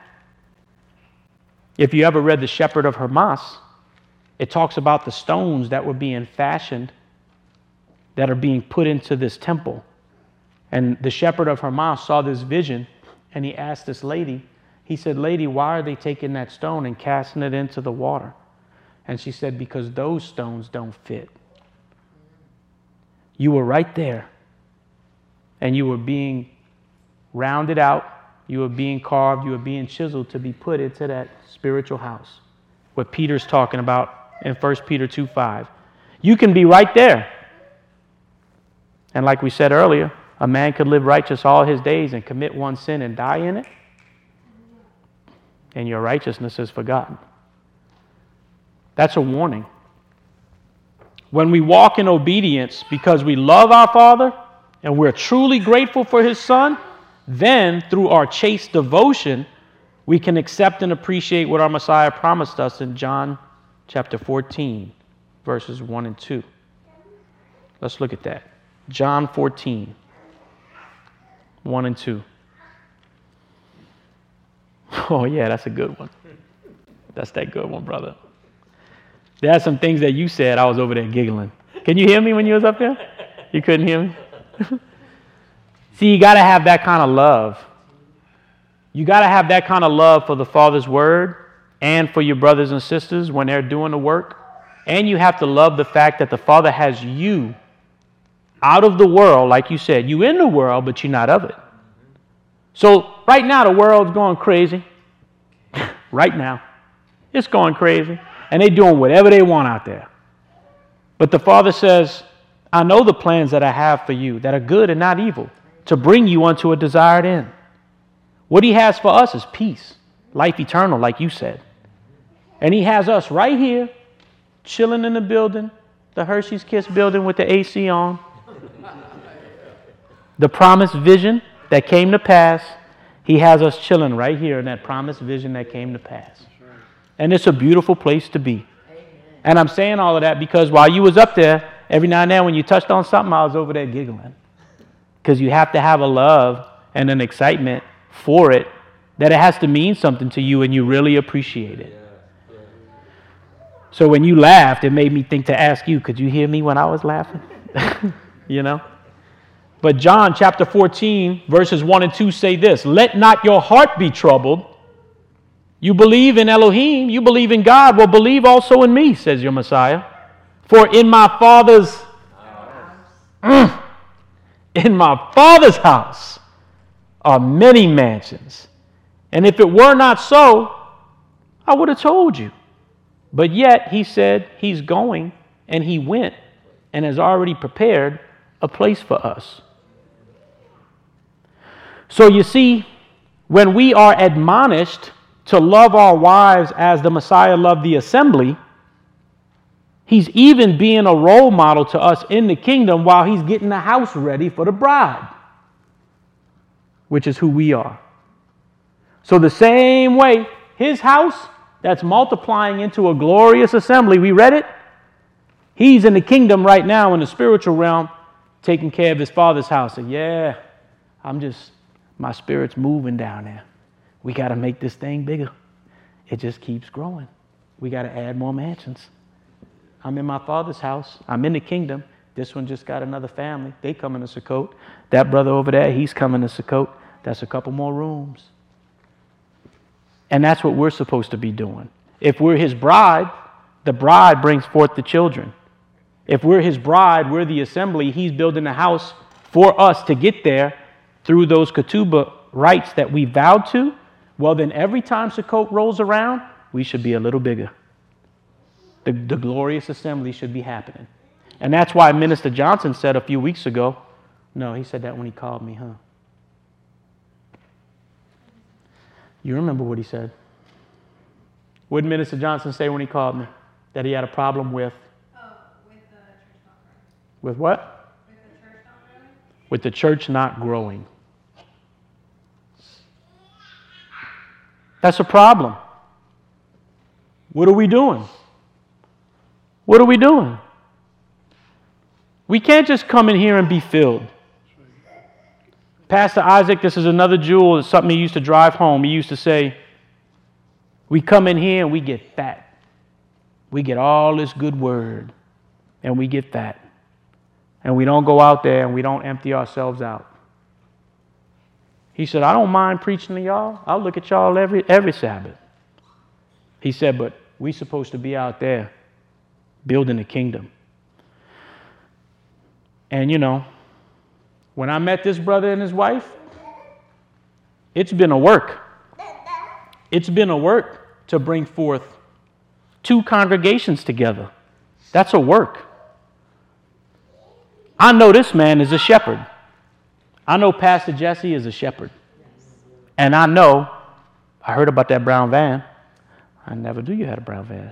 If you ever read The Shepherd of Hermas, it talks about the stones that were being fashioned, that are being put into this temple. And the shepherd of Hermas saw this vision, and he asked this lady, he said, "Lady, why are they taking that stone and casting it into the water?" And she said, "Because those stones don't fit. You were right there, and you were being rounded out, you were being carved, you were being chiseled to be put into that spiritual house." What Peter's talking about in First Peter two five. You can be right there. And like we said earlier, a man could live righteous all his days and commit one sin and die in it, and your righteousness is forgotten. That's a warning. When we walk in obedience because we love our Father and we're truly grateful for His Son, then through our chaste devotion, we can accept and appreciate what our Messiah promised us in John chapter fourteen, verses one and two. Let's look at that. John fourteen, one and two. Oh, yeah, that's a good one. That's that good one, brother. There are some things that you said, I was over there giggling. Can you hear me when you was up there? You couldn't hear me? See, you got to have that kind of love. You got to have that kind of love for the Father's word and for your brothers and sisters when they're doing the work. And you have to love the fact that the Father has you out of the world, like you said. You in the world, but you're not of it. So right now, the world's going crazy. Right now. It's going crazy. And they're doing whatever they want out there. But the Father says, "I know the plans that I have for you that are good and not evil, to bring you unto a desired end." What He has for us is peace, life eternal, like you said. And He has us right here, chilling in the building, the Hershey's Kiss building with the A C on. The promised vision that came to pass, He has us chilling right here in that promised vision that came to pass. And it's a beautiful place to be. And I'm saying all of that because while you was up there, every now and then when you touched on something, I was over there giggling. Because you have to have a love and an excitement for it, that it has to mean something to you and you really appreciate it. So when you laughed, it made me think to ask you, could you hear me when I was laughing? You know? But John chapter fourteen, verses one and two say this: "Let not your heart be troubled. You believe in Elohim, you believe in God, well, believe also in me, says your Messiah. For in my Father's mm, in my Father's house are many mansions. And if it were not so, I would have told you. But yet he said he's going, and he went and has already prepared a place for us. So you see, when we are admonished to love our wives as the Messiah loved the assembly, he's even being a role model to us in the kingdom while he's getting the house ready for the bride, which is who we are. So the same way, his house that's multiplying into a glorious assembly, we read it, he's in the kingdom right now in the spiritual realm, taking care of his Father's house. And yeah, I'm just, my spirit's moving down there. We got to make this thing bigger. It just keeps growing. We got to add more mansions. I'm in my Father's house. I'm in the kingdom. This one just got another family. They coming to Sukkot. That brother over there, he's coming to Sukkot. That's a couple more rooms. And that's what we're supposed to be doing. If we're his bride, the bride brings forth the children. If we're his bride, we're the assembly. He's building a house for us to get there through those ketubah rights that we vowed to. Well, then every time Sukkot rolls around, we should be a little bigger. The, the glorious assembly should be happening. And that's why Minister Johnson said a few weeks ago, no, he said that when he called me, huh? You remember what he said. What did Minister Johnson say when he called me? That he had a problem with? Oh, with the church not growing. With what? With the church not growing. With the church not growing. That's a problem. What are we doing? What are we doing? We can't just come in here and be filled. Pastor Isaac, this is another jewel. It's something he used to drive home. He used to say, we come in here and we get fat. We get all this good word and we get fat. And we don't go out there and we don't empty ourselves out. He said, I don't mind preaching to y'all. I'll look at y'all every, every Sabbath. He said, but we're supposed to be out there building the kingdom. And you know, when I met this brother and his wife, it's been a work. It's been a work to bring forth two congregations together. That's a work. I know this man is a shepherd. I know Pastor Jesse is a shepherd. And I know, I heard about that brown van. I never knew you had a brown van.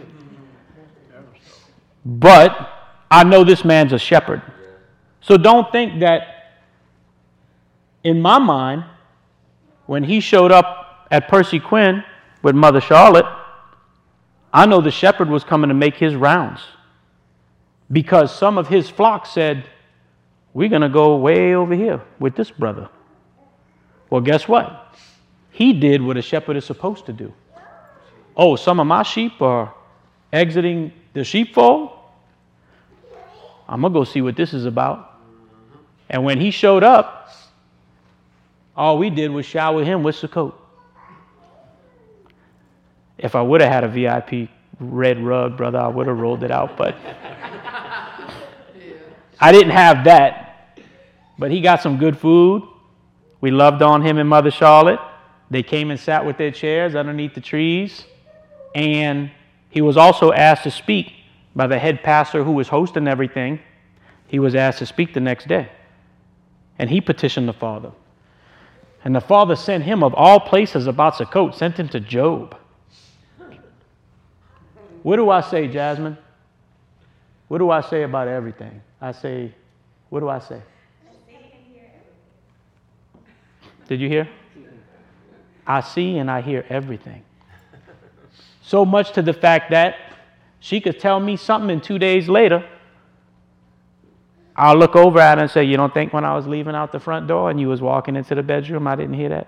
But I know this man's a shepherd. So don't think that in my mind, when he showed up at Percy Quinn with Mother Charlotte, I know the shepherd was coming to make his rounds. Because some of his flock said, we're going to go way over here with this brother. Well, guess what? He did what a shepherd is supposed to do. Oh, some of my sheep are exiting the sheepfold. I'm going to go see what this is about. And when he showed up, all we did was shower him with Sukkot. If I would have had a V I P red rug, brother, I would have rolled it out. But I didn't have that. But he got some good food. We loved on him and Mother Charlotte. They came and sat with their chairs underneath the trees. And he was also asked to speak by the head pastor who was hosting everything. He was asked to speak the next day. And he petitioned the Father. And the Father sent him, of all places about Sukkot, sent him to Job. What do I say, Jasmine? What do I say about everything? I say, what do I say? Did you hear? I see and I hear everything. So much to the fact that she could tell me something and two days later, I'll look over at her and say, you don't think when I was leaving out the front door and you was walking into the bedroom, I didn't hear that?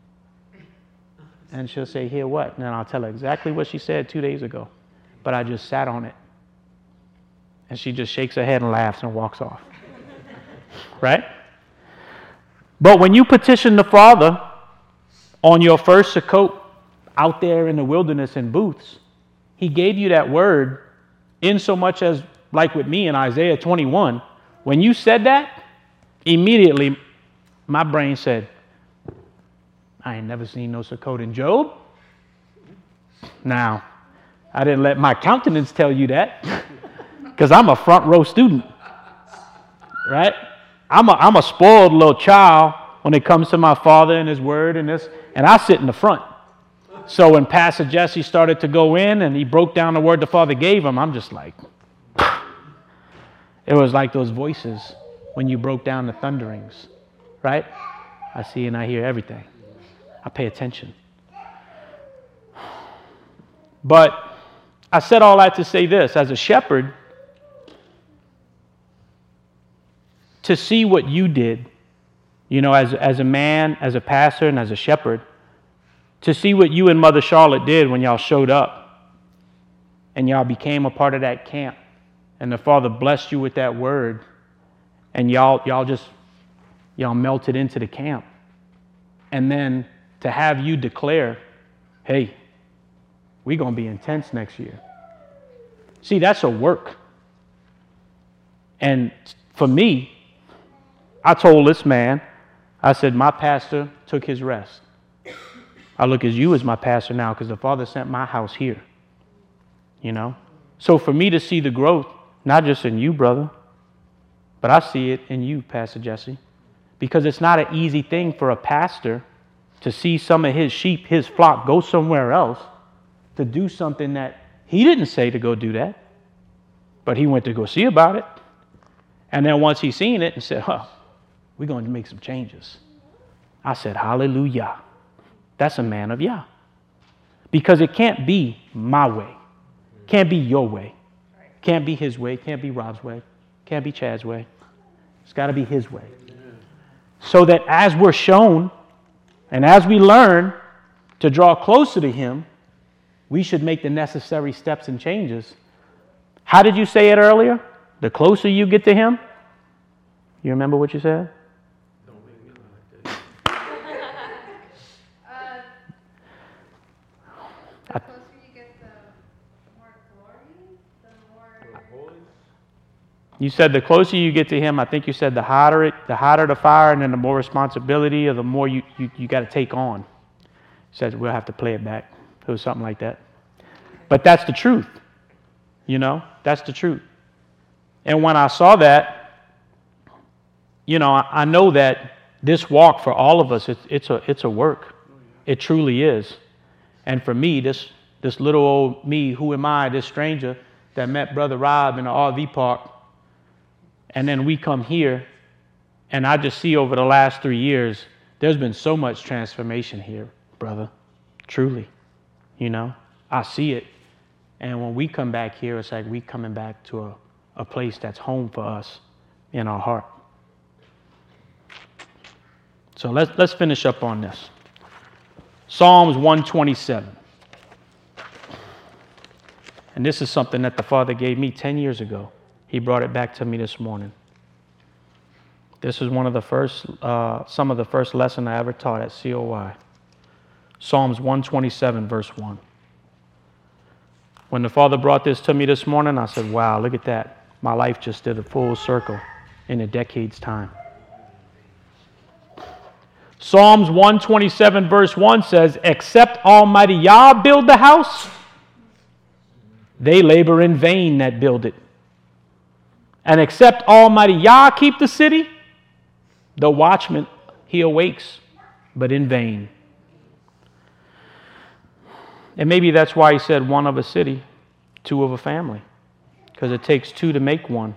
And she'll say, hear what? And then I'll tell her exactly what she said two days ago. But I just sat on it. And she just shakes her head and laughs and walks off. Right? But when you petition the Father on your first Sukkot, out there in the wilderness in booths. He gave you that word in so much as, like with me in Isaiah twenty-one, when you said that, immediately my brain said, I ain't never seen no Sukkot in Job. Now, I didn't let my countenance tell you that because I'm a front row student, right? I'm a, I'm a spoiled little child when it comes to my father and his word and this, and I sit in the front. So when Pastor Jesse started to go in and he broke down the word the Father gave him, I'm just like, it was like those voices when you broke down the thunderings, right? I see and I hear everything. I pay attention. But I said all that to say this. As a shepherd, to see what you did, you know, as, as a man, as a pastor, and as a shepherd, to see what you and Mother Charlotte did when y'all showed up and y'all became a part of that camp and the Father blessed you with that word and y'all, y'all just, y'all melted into the camp. And then to have you declare, hey, we're going to be intense next year. See, that's a work. And for me, I told this man, I said, my pastor took his rest. I look at you as my pastor now because the Father sent my house here. You know? So for me to see the growth, not just in you, brother, but I see it in you, Pastor Jesse, because it's not an easy thing for a pastor to see some of his sheep, his flock, go somewhere else to do something that he didn't say to go do that, but he went to go see about it. And then once he seen it and said, huh, we're going to make some changes. I said, hallelujah. That's a man of Yah. Because it can't be my way. Can't be your way. Can't be his way. Can't be Rob's way. Can't be Chad's way. It's got to be his way. So that as we're shown and as we learn to draw closer to him, we should make the necessary steps and changes. How did you say it earlier? The closer you get to him? You remember what you said? Don't make me like uh, the closer you get, the more glory, the more... You said the closer you get to him, I think you said the hotter it, the hotter the fire, and then the more responsibility or the more you, you, you got to take on. He says we'll have to play it back. It was something like that. But that's the truth. You know, that's the truth. And when I saw that, you know, I, I know that this walk for all of us, it's, it's a it's a work. It truly is. And for me, this this little old me, who am I, this stranger that met Brother Rob in the R V park, and then we come here, and I just see over the last three years, there's been so much transformation here, brother. Truly. You know, I see it. And when we come back here, it's like we coming back to a, a place that's home for us in our heart. So let's let's finish up on this. Psalms one twenty-seven. And this is something that the Father gave me ten years ago. He brought it back to me this morning. This is one of the first, uh, some of the first lesson I ever taught at C O Y. Psalms one twenty-seven, verse one. When the Father brought this to me this morning, I said, wow, look at that. My life just did a full circle in a decade's time. Psalms one twenty-seven, verse one says, except Almighty Yah build the house, they labor in vain that build it. And except Almighty Yah keep the city, the watchman, he awakes, but in vain. And maybe that's why he said one of a city, two of a family, because it takes two to make one.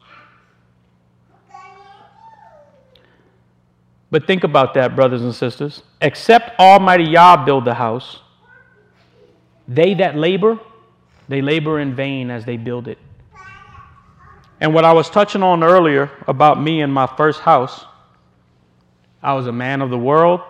But think about that, brothers and sisters. Except Almighty Yah build the house, they that labor, they labor in vain as they build it. And what I was touching on earlier about me and my first house, I was a man of the world,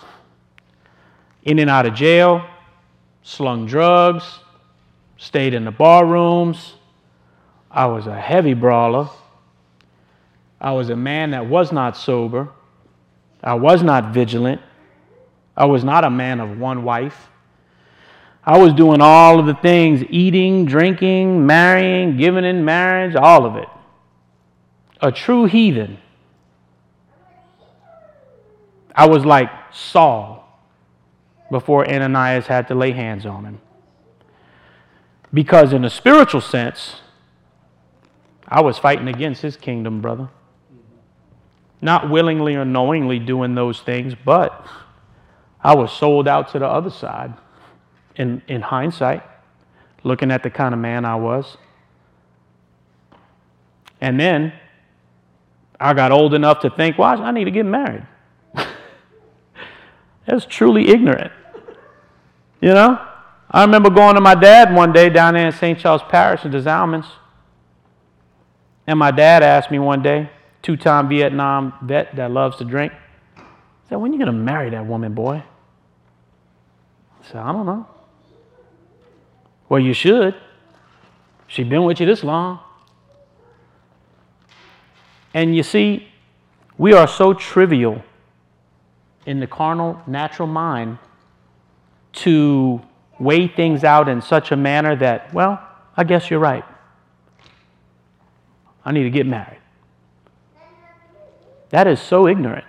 in and out of jail, slung drugs, stayed in the bar rooms. I was a heavy brawler. I was a man that was not sober. I was not vigilant. I was not a man of one wife. I was doing all of the things, eating, drinking, marrying, giving in marriage, all of it. A true heathen. I was like Saul before Ananias had to lay hands on him. Because in a spiritual sense, I was fighting against his kingdom, brother. Not willingly or knowingly doing those things, but I was sold out to the other side. In, in hindsight, looking at the kind of man I was. And then I got old enough to think, well, I need to get married. That's truly ignorant. You know? I remember going to my dad one day down there in Saint Charles Parish in the Zalmans. And my dad asked me one day, two-time Vietnam vet that loves to drink, he said, when are you going to marry that woman, boy? I said, I don't know. Well, you should. She's been with you this long. And you see, we are so trivial in the carnal, natural mind to weigh things out in such a manner that, well, I guess you're right. I need to get married. That is so ignorant.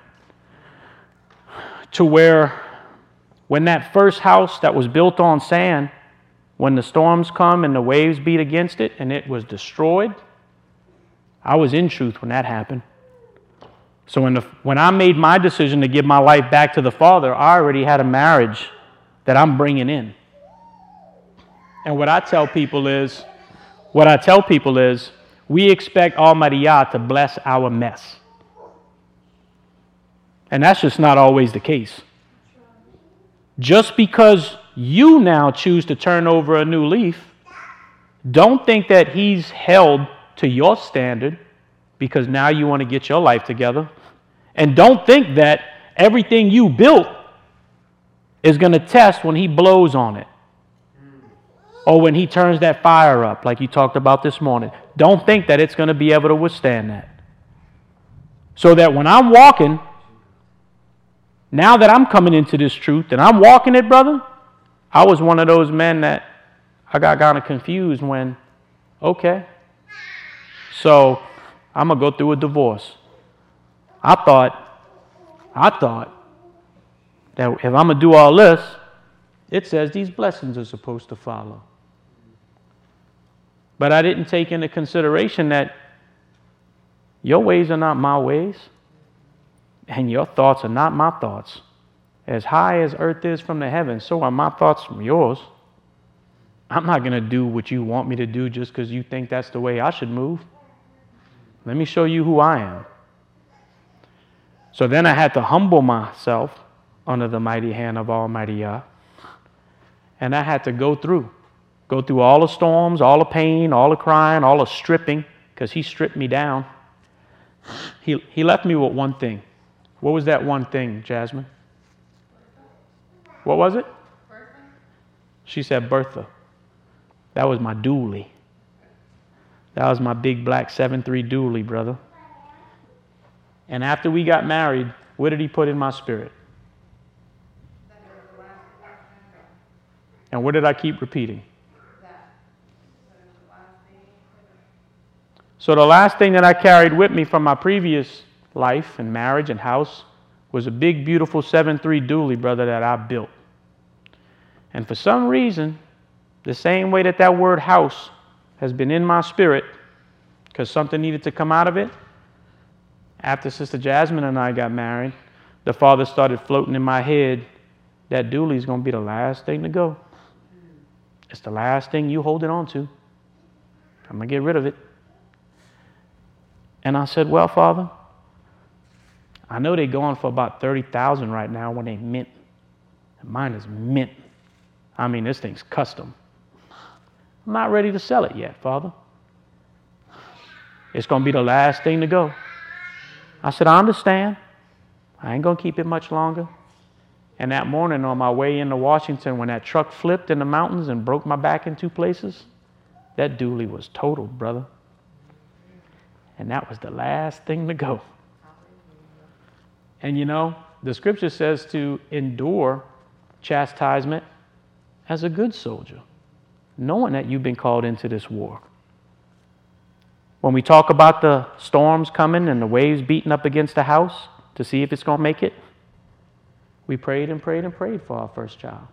To where when that first house that was built on sand, when the storms come and the waves beat against it and it was destroyed, I was in truth when that happened. So when, the, when I made my decision to give my life back to the Father, I already had a marriage that I'm bringing in. And what I tell people is, what I tell people is, we expect Almighty Yah to bless our mess. And that's just not always the case. Just because you now choose to turn over a new leaf, don't think that he's held to your standard because now you want to get your life together. And don't think that everything you built is going to test when he blows on it. Or when he turns that fire up like you talked about this morning. Don't think that it's going to be able to withstand that. So that when I'm walking, now that I'm coming into this truth and I'm walking it, brother, I was one of those men that I got kind of confused when, okay, so I'm going to go through a divorce. I thought, I thought that if I'm going to do all this, it says these blessings are supposed to follow. But I didn't take into consideration that your ways are not my ways, and your thoughts are not my thoughts. As high as earth is from the heavens, so are my thoughts from yours. I'm not going to do what you want me to do just because you think that's the way I should move. Let me show you who I am. So then I had to humble myself under the mighty hand of Almighty Yah. And I had to go through. Go through all the storms, all the pain, all the crying, all the stripping, because he stripped me down. He, he left me with one thing. What was that one thing, Jasmine? What was it? Bertha. She said Bertha. That was my dually. That was my big black seven three dually, brother. And after we got married, what did he put in my spirit? And what did I keep repeating? So the last thing that I carried with me from my previous life and marriage and house was a big, beautiful seven three dually, brother, that I built. And for some reason, the same way that that word house has been in my spirit, because something needed to come out of it, after Sister Jasmine and I got married, the Father started floating in my head, that dually is going to be the last thing to go. It's the last thing you holding on to. I'm going to get rid of it. And I said, well, Father, I know they're going for about thirty thousand dollars right now when they mint. Mine is mint. I mean, this thing's custom. I'm not ready to sell it yet, Father. It's going to be the last thing to go. I said, I understand. I ain't going to keep it much longer. And that morning on my way into Washington, when that truck flipped in the mountains and broke my back in two places, that dually was totaled, brother. And that was the last thing to go. And you know, the scripture says to endure chastisement as a good soldier, knowing that you've been called into this war. When we talk about the storms coming and the waves beating up against the house to see if it's going to make it, we prayed and prayed and prayed for our first child.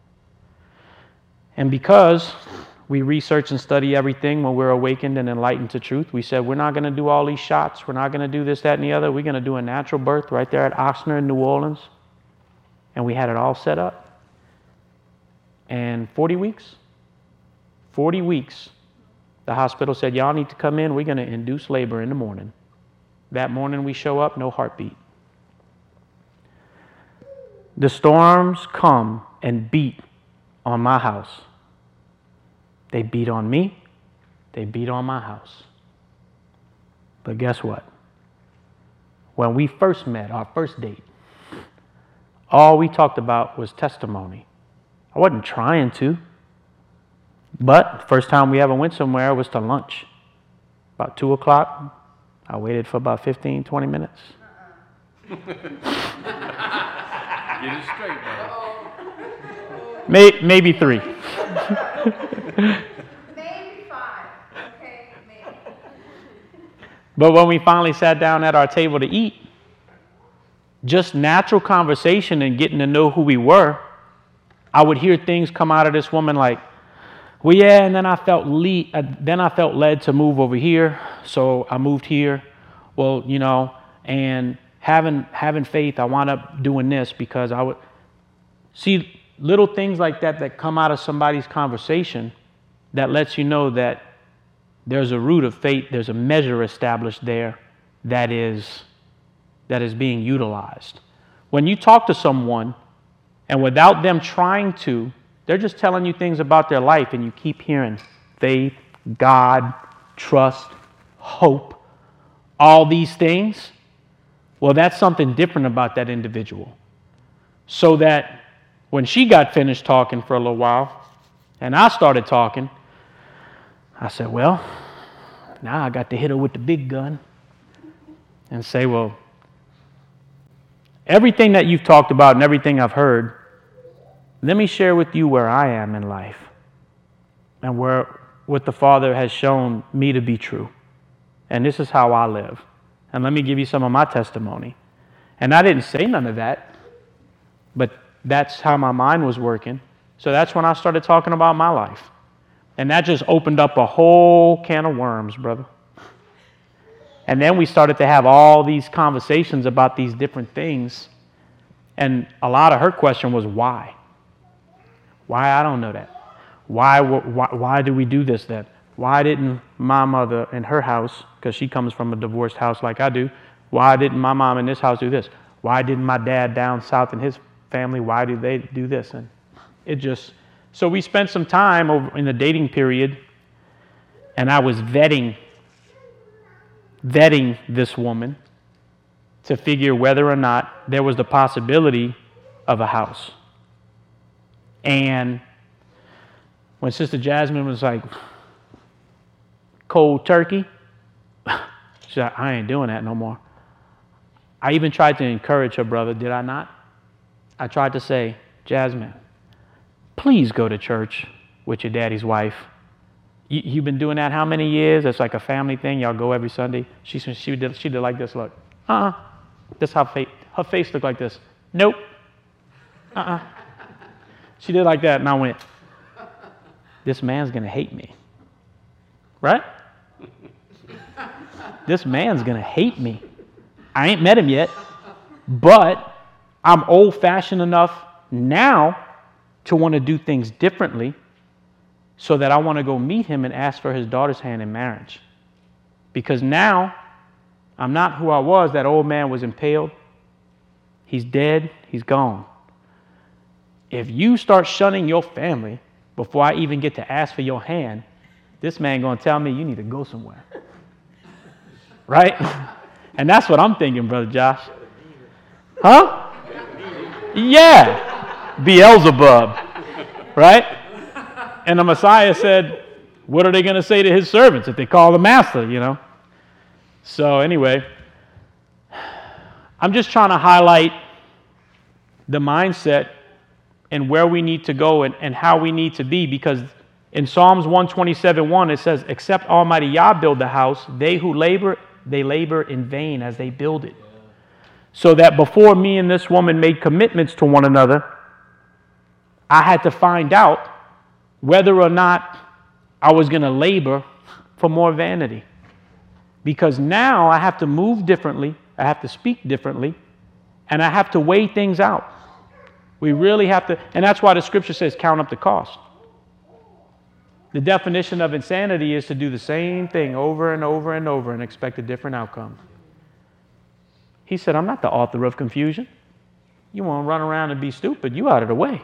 And because we research and study everything when we're awakened and enlightened to truth, we said, we're not going to do all these shots. We're not going to do this, that, and the other. We're going to do a natural birth right there at Oxnard in New Orleans. And we had it all set up. And forty weeks, forty weeks, the hospital said, y'all need to come in. We're going to induce labor in the morning. That morning we show up, no heartbeat. The storms come and beat on my house. They beat on me. They beat on my house. But guess what? When we first met, our first date, all we talked about was testimony. I wasn't trying to. But the first time we ever went somewhere was to lunch. About two o'clock. I waited for about fifteen, twenty minutes. Get it straight, man. May, maybe three. Maybe five. Okay, maybe. But when we finally sat down at our table to eat, just natural conversation and getting to know who we were, I would hear things come out of this woman like, well, yeah, and then I felt le- uh, then I felt led to move over here, so I moved here. Well, you know, and having having faith, I wound up doing this because I would see little things like that that come out of somebody's conversation that lets you know that there's a root of faith, there's a measure established there that is that is being utilized. When you talk to someone and without them trying to, they're just telling you things about their life and you keep hearing faith, God, trust, hope, all these things. Well, that's something different about that individual. So that when she got finished talking for a little while and I started talking, I said, well, now I got to hit her with the big gun and say, well, everything that you've talked about and everything I've heard, let me share with you where I am in life and where what the Father has shown me to be true. And this is how I live. And let me give you some of my testimony. And I didn't say none of that, but that's how my mind was working. So that's when I started talking about my life. And that just opened up a whole can of worms, brother. And then we started to have all these conversations about these different things. And a lot of her question was, why? Why? I don't know that. Why, why, why do we do this then? Why didn't my mother in her house, because she comes from a divorced house like I do, why didn't my mom in this house do this? Why didn't my dad down south in his family, why did they do this? And it just, so we spent some time over in the dating period, and I was vetting, vetting this woman to figure whether or not there was the possibility of a house. And when Sister Jasmine was like, cold turkey, she said, I ain't doing that no more. I even tried to encourage her brother, did I not? I tried to say, Jasmine, please go to church with your daddy's wife. You, you've been doing that how many years? It's like a family thing. Y'all go every Sunday. She she did she did like this. Look, uh-uh. This how fa- her face looked like this. Nope. Uh-uh. She did like that, and I went, this man's gonna hate me, right? This man's gonna hate me. I ain't met him yet, but I'm old-fashioned enough now to want to do things differently so that I want to go meet him and ask for his daughter's hand in marriage. Because now I'm not who I was. That old man was impaled. He's dead. He's gone. If you start shunning your family before I even get to ask for your hand, this man going to tell me you need to go somewhere. Right? And that's what I'm thinking, Brother Josh. Huh? Yeah. Beelzebub. Right? And the Messiah said, what are they going to say to his servants if they call the master, you know? So anyway, I'm just trying to highlight the mindset and where we need to go and, and how we need to be, because in Psalms one twenty-seven one, it says, except Almighty Yah build the house, they who labor, they labor in vain as they build it. So that before me and this woman made commitments to one another, I had to find out whether or not I was going to labor for more vanity. Because now I have to move differently, I have to speak differently, and I have to weigh things out. We really have to, and that's why the scripture says count up the cost. The definition of insanity is to do the same thing over and over and over and expect a different outcome. He said, I'm not the author of confusion. You want to run around and be stupid, you out of the way.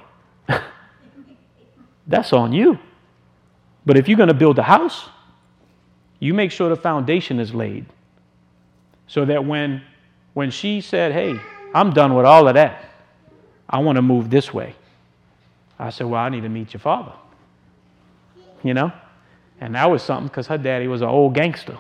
That's on you. But if you're going to build a house, you make sure the foundation is laid. So that when, when she said, hey, I'm done with all of that, I want to move this way, I said, well, I need to meet your father. You know? And that was something, because her daddy was an old gangster.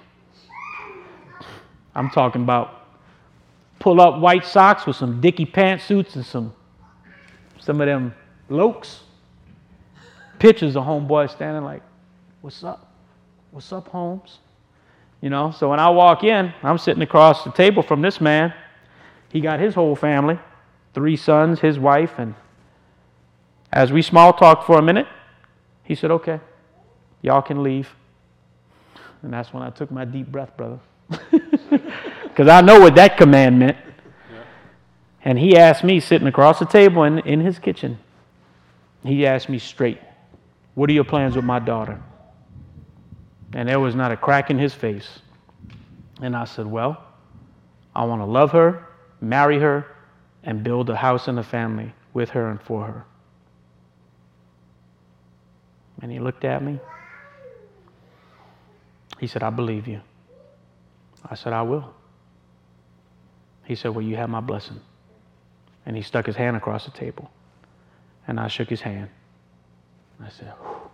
I'm talking about pull up white socks with some dicky pantsuits and some some of them lokes. Pictures of homeboy standing like, what's up? What's up, Holmes? You know, so when I walk in, I'm sitting across the table from this man. He got his whole family, three sons, his wife, and as we small talked for a minute, he said, okay, y'all can leave. And that's when I took my deep breath, brother. Because I know what that command meant. Yeah. And he asked me, sitting across the table in, in his kitchen, he asked me straight, what are your plans with my daughter? And there was not a crack in his face. And I said, well, I want to love her, marry her, and build a house and a family with her and for her. And he looked at me. He said, I believe you. I said, I will. He said, well, you have my blessing. And he stuck his hand across the table. And I shook his hand. I said,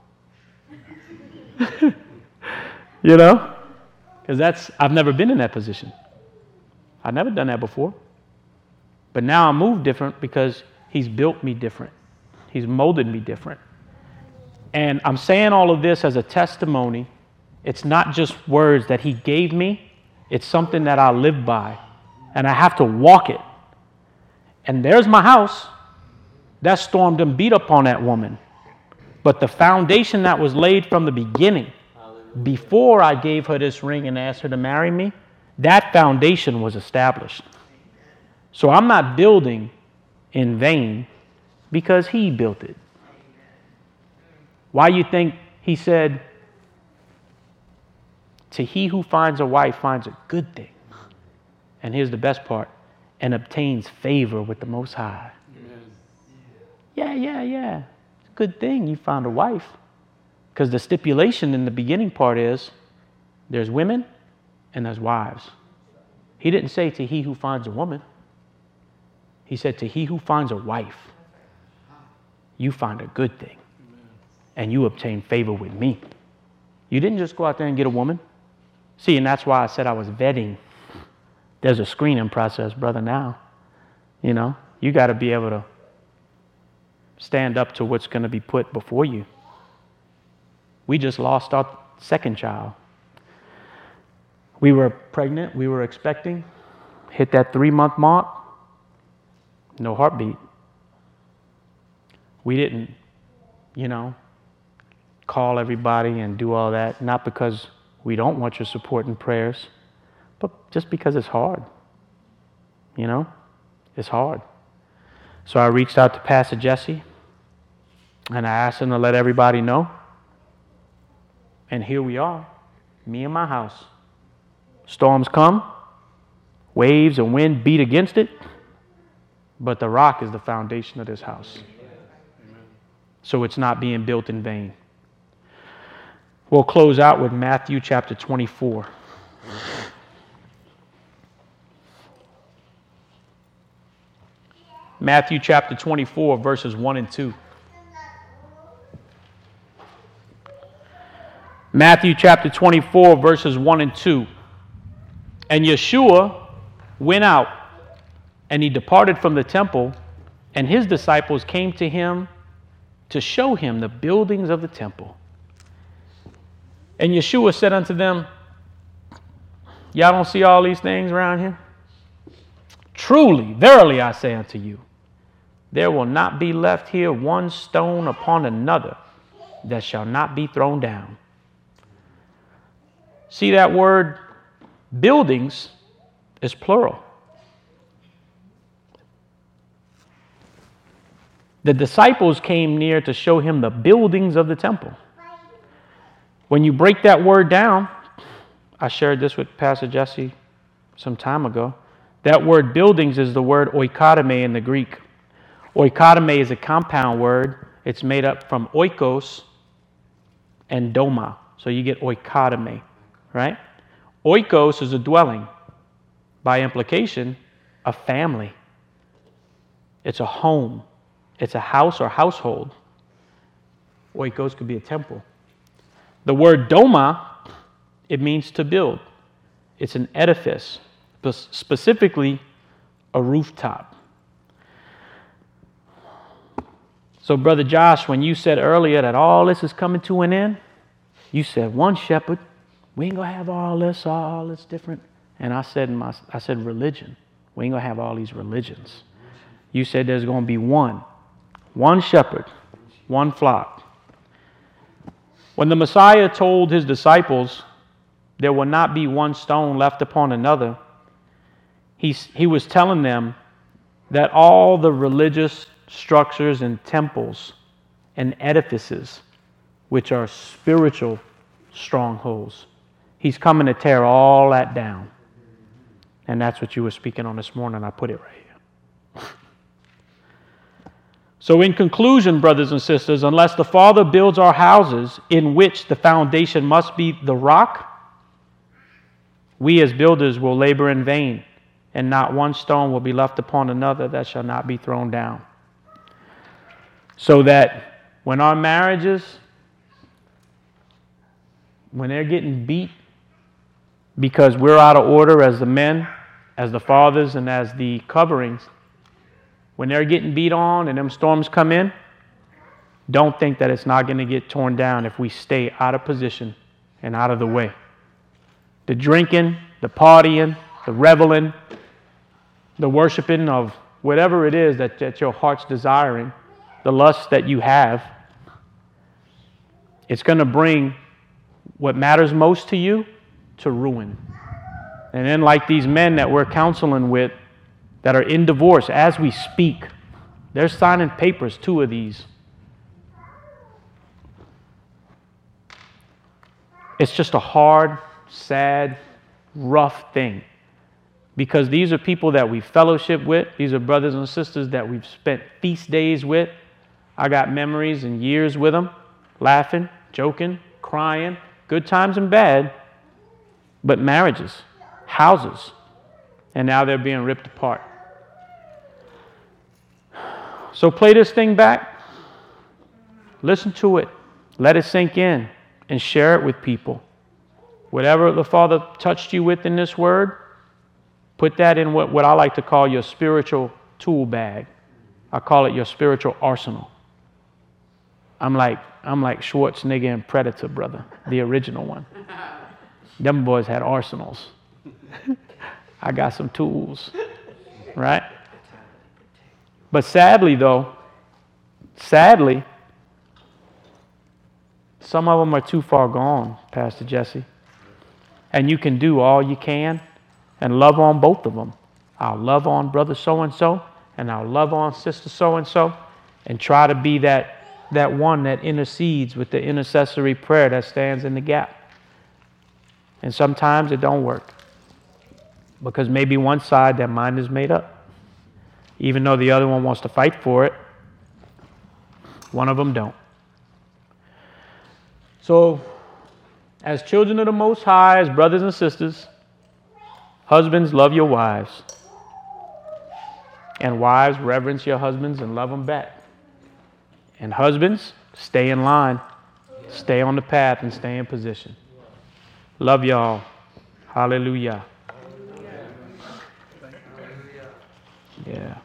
whew. You know? Because that's, I've never been in that position. I've never done that before. But now I move different because he's built me different. He's molded me different. And I'm saying all of this as a testimony. It's not just words that he gave me. It's something that I live by. And I have to walk it. And there's my house. That stormed and beat up on that woman. But the foundation that was laid from the beginning, before I gave her this ring and asked her to marry me, that foundation was established. So I'm not building in vain because he built it. Why you think he said, to he who finds a wife finds a good thing. And here's the best part, and obtains favor with the Most High. Yeah, yeah, yeah. It's a good thing you found a wife. Because the stipulation in the beginning part is there's women and there's wives. He didn't say to he who finds a woman. He said to he who finds a wife, you find a good thing. And you obtain favor with me. You didn't just go out there and get a woman. See, and that's why I said I was vetting. There's a screening process, brother, now. You know, you got to be able to stand up to what's going to be put before you. We just lost our second child. We were pregnant, we were expecting, hit that three-month mark, no heartbeat. We didn't, you know, call everybody and do all that, not because we don't want your support and prayers, but just because it's hard. You know, it's hard. So I reached out to Pastor Jesse, and I asked him to let everybody know. And here we are, me and my house. Storms come, waves and wind beat against it, but the rock is the foundation of this house. So it's not being built in vain. We'll close out with Matthew chapter twenty-four. Matthew chapter twenty-four, verses one and two. Matthew chapter twenty-four, verses one and two. And Yeshua went out, and he departed from the temple And his disciples came to him to show him the buildings of the temple. And Yeshua said unto them, y'all don't see all these things around here? Truly, verily, I say unto you, there will not be left here one stone upon another that shall not be thrown down. See, that word buildings is plural. The disciples came near to show him the buildings of the temple. When you break that word down, I shared this with Pastor Jesse some time ago. That word buildings is the word oikodomai in the Greek. Oikodomai is a compound word. It's made up from oikos and doma. So you get oikodomai, right? Oikos is a dwelling. By implication, a family. It's a home. It's a house or household. Oikos could be a temple. The word doma, it means to build. It's an edifice, specifically a rooftop. So, Brother Josh, when you said earlier that all this is coming to an end, you said one shepherd. We ain't gonna have all this, all this different. And I said, my, I said religion. We ain't gonna have all these religions. You said there's gonna be one, one shepherd, one flock. When the Messiah told his disciples there will not be one stone left upon another, he, he was telling them that all the religious structures and temples and edifices, which are spiritual strongholds, he's coming to tear all that down. And that's what you were speaking on this morning. I put it right here. So in conclusion, brothers and sisters, unless the Father builds our houses in which the foundation must be the rock, we as builders will labor in vain, and not one stone will be left upon another that shall not be thrown down. So that when our marriages, when they're getting beat because we're out of order as the men, as the fathers, and as the coverings, when they're getting beat on and them storms come in, don't think that it's not going to get torn down if we stay out of position and out of the way. The drinking, the partying, the reveling, the worshiping of whatever it is that, that your heart's desiring, the lust that you have, it's going to bring what matters most to you to ruin. And then like these men that we're counseling with that are in divorce as we speak, they're signing papers, two of these. It's just a hard, sad, rough thing. Because these are people that we fellowship with. These are brothers and sisters that we've spent feast days with. I got memories and years with them, laughing, joking, crying, good times and bad. But marriages, houses, and now they're being ripped apart. So play this thing back. Listen to it. Let it sink in and share it with people. Whatever the Father touched you with in this word, put that in what, what I like to call your spiritual tool bag. I call it your spiritual arsenal. I'm like, I'm like Schwarzenegger and Predator, brother, the original one. Them boys had arsenals. I got some tools, right? But sadly, though, sadly, some of them are too far gone, Pastor Jesse. And you can do all you can and love on both of them. I'll love on brother so-and-so, and I'll love on sister so-and-so, and try to be that, that one that intercedes with the intercessory prayer that stands in the gap. And sometimes it don't work. Because maybe one side, their mind is made up. Even though the other one wants to fight for it, one of them don't. So, as children of the Most High, as brothers and sisters, husbands, love your wives. And wives, reverence your husbands and love them back. And husbands, stay in line. Stay on the path and stay in position. Love y'all. Hallelujah. Yeah.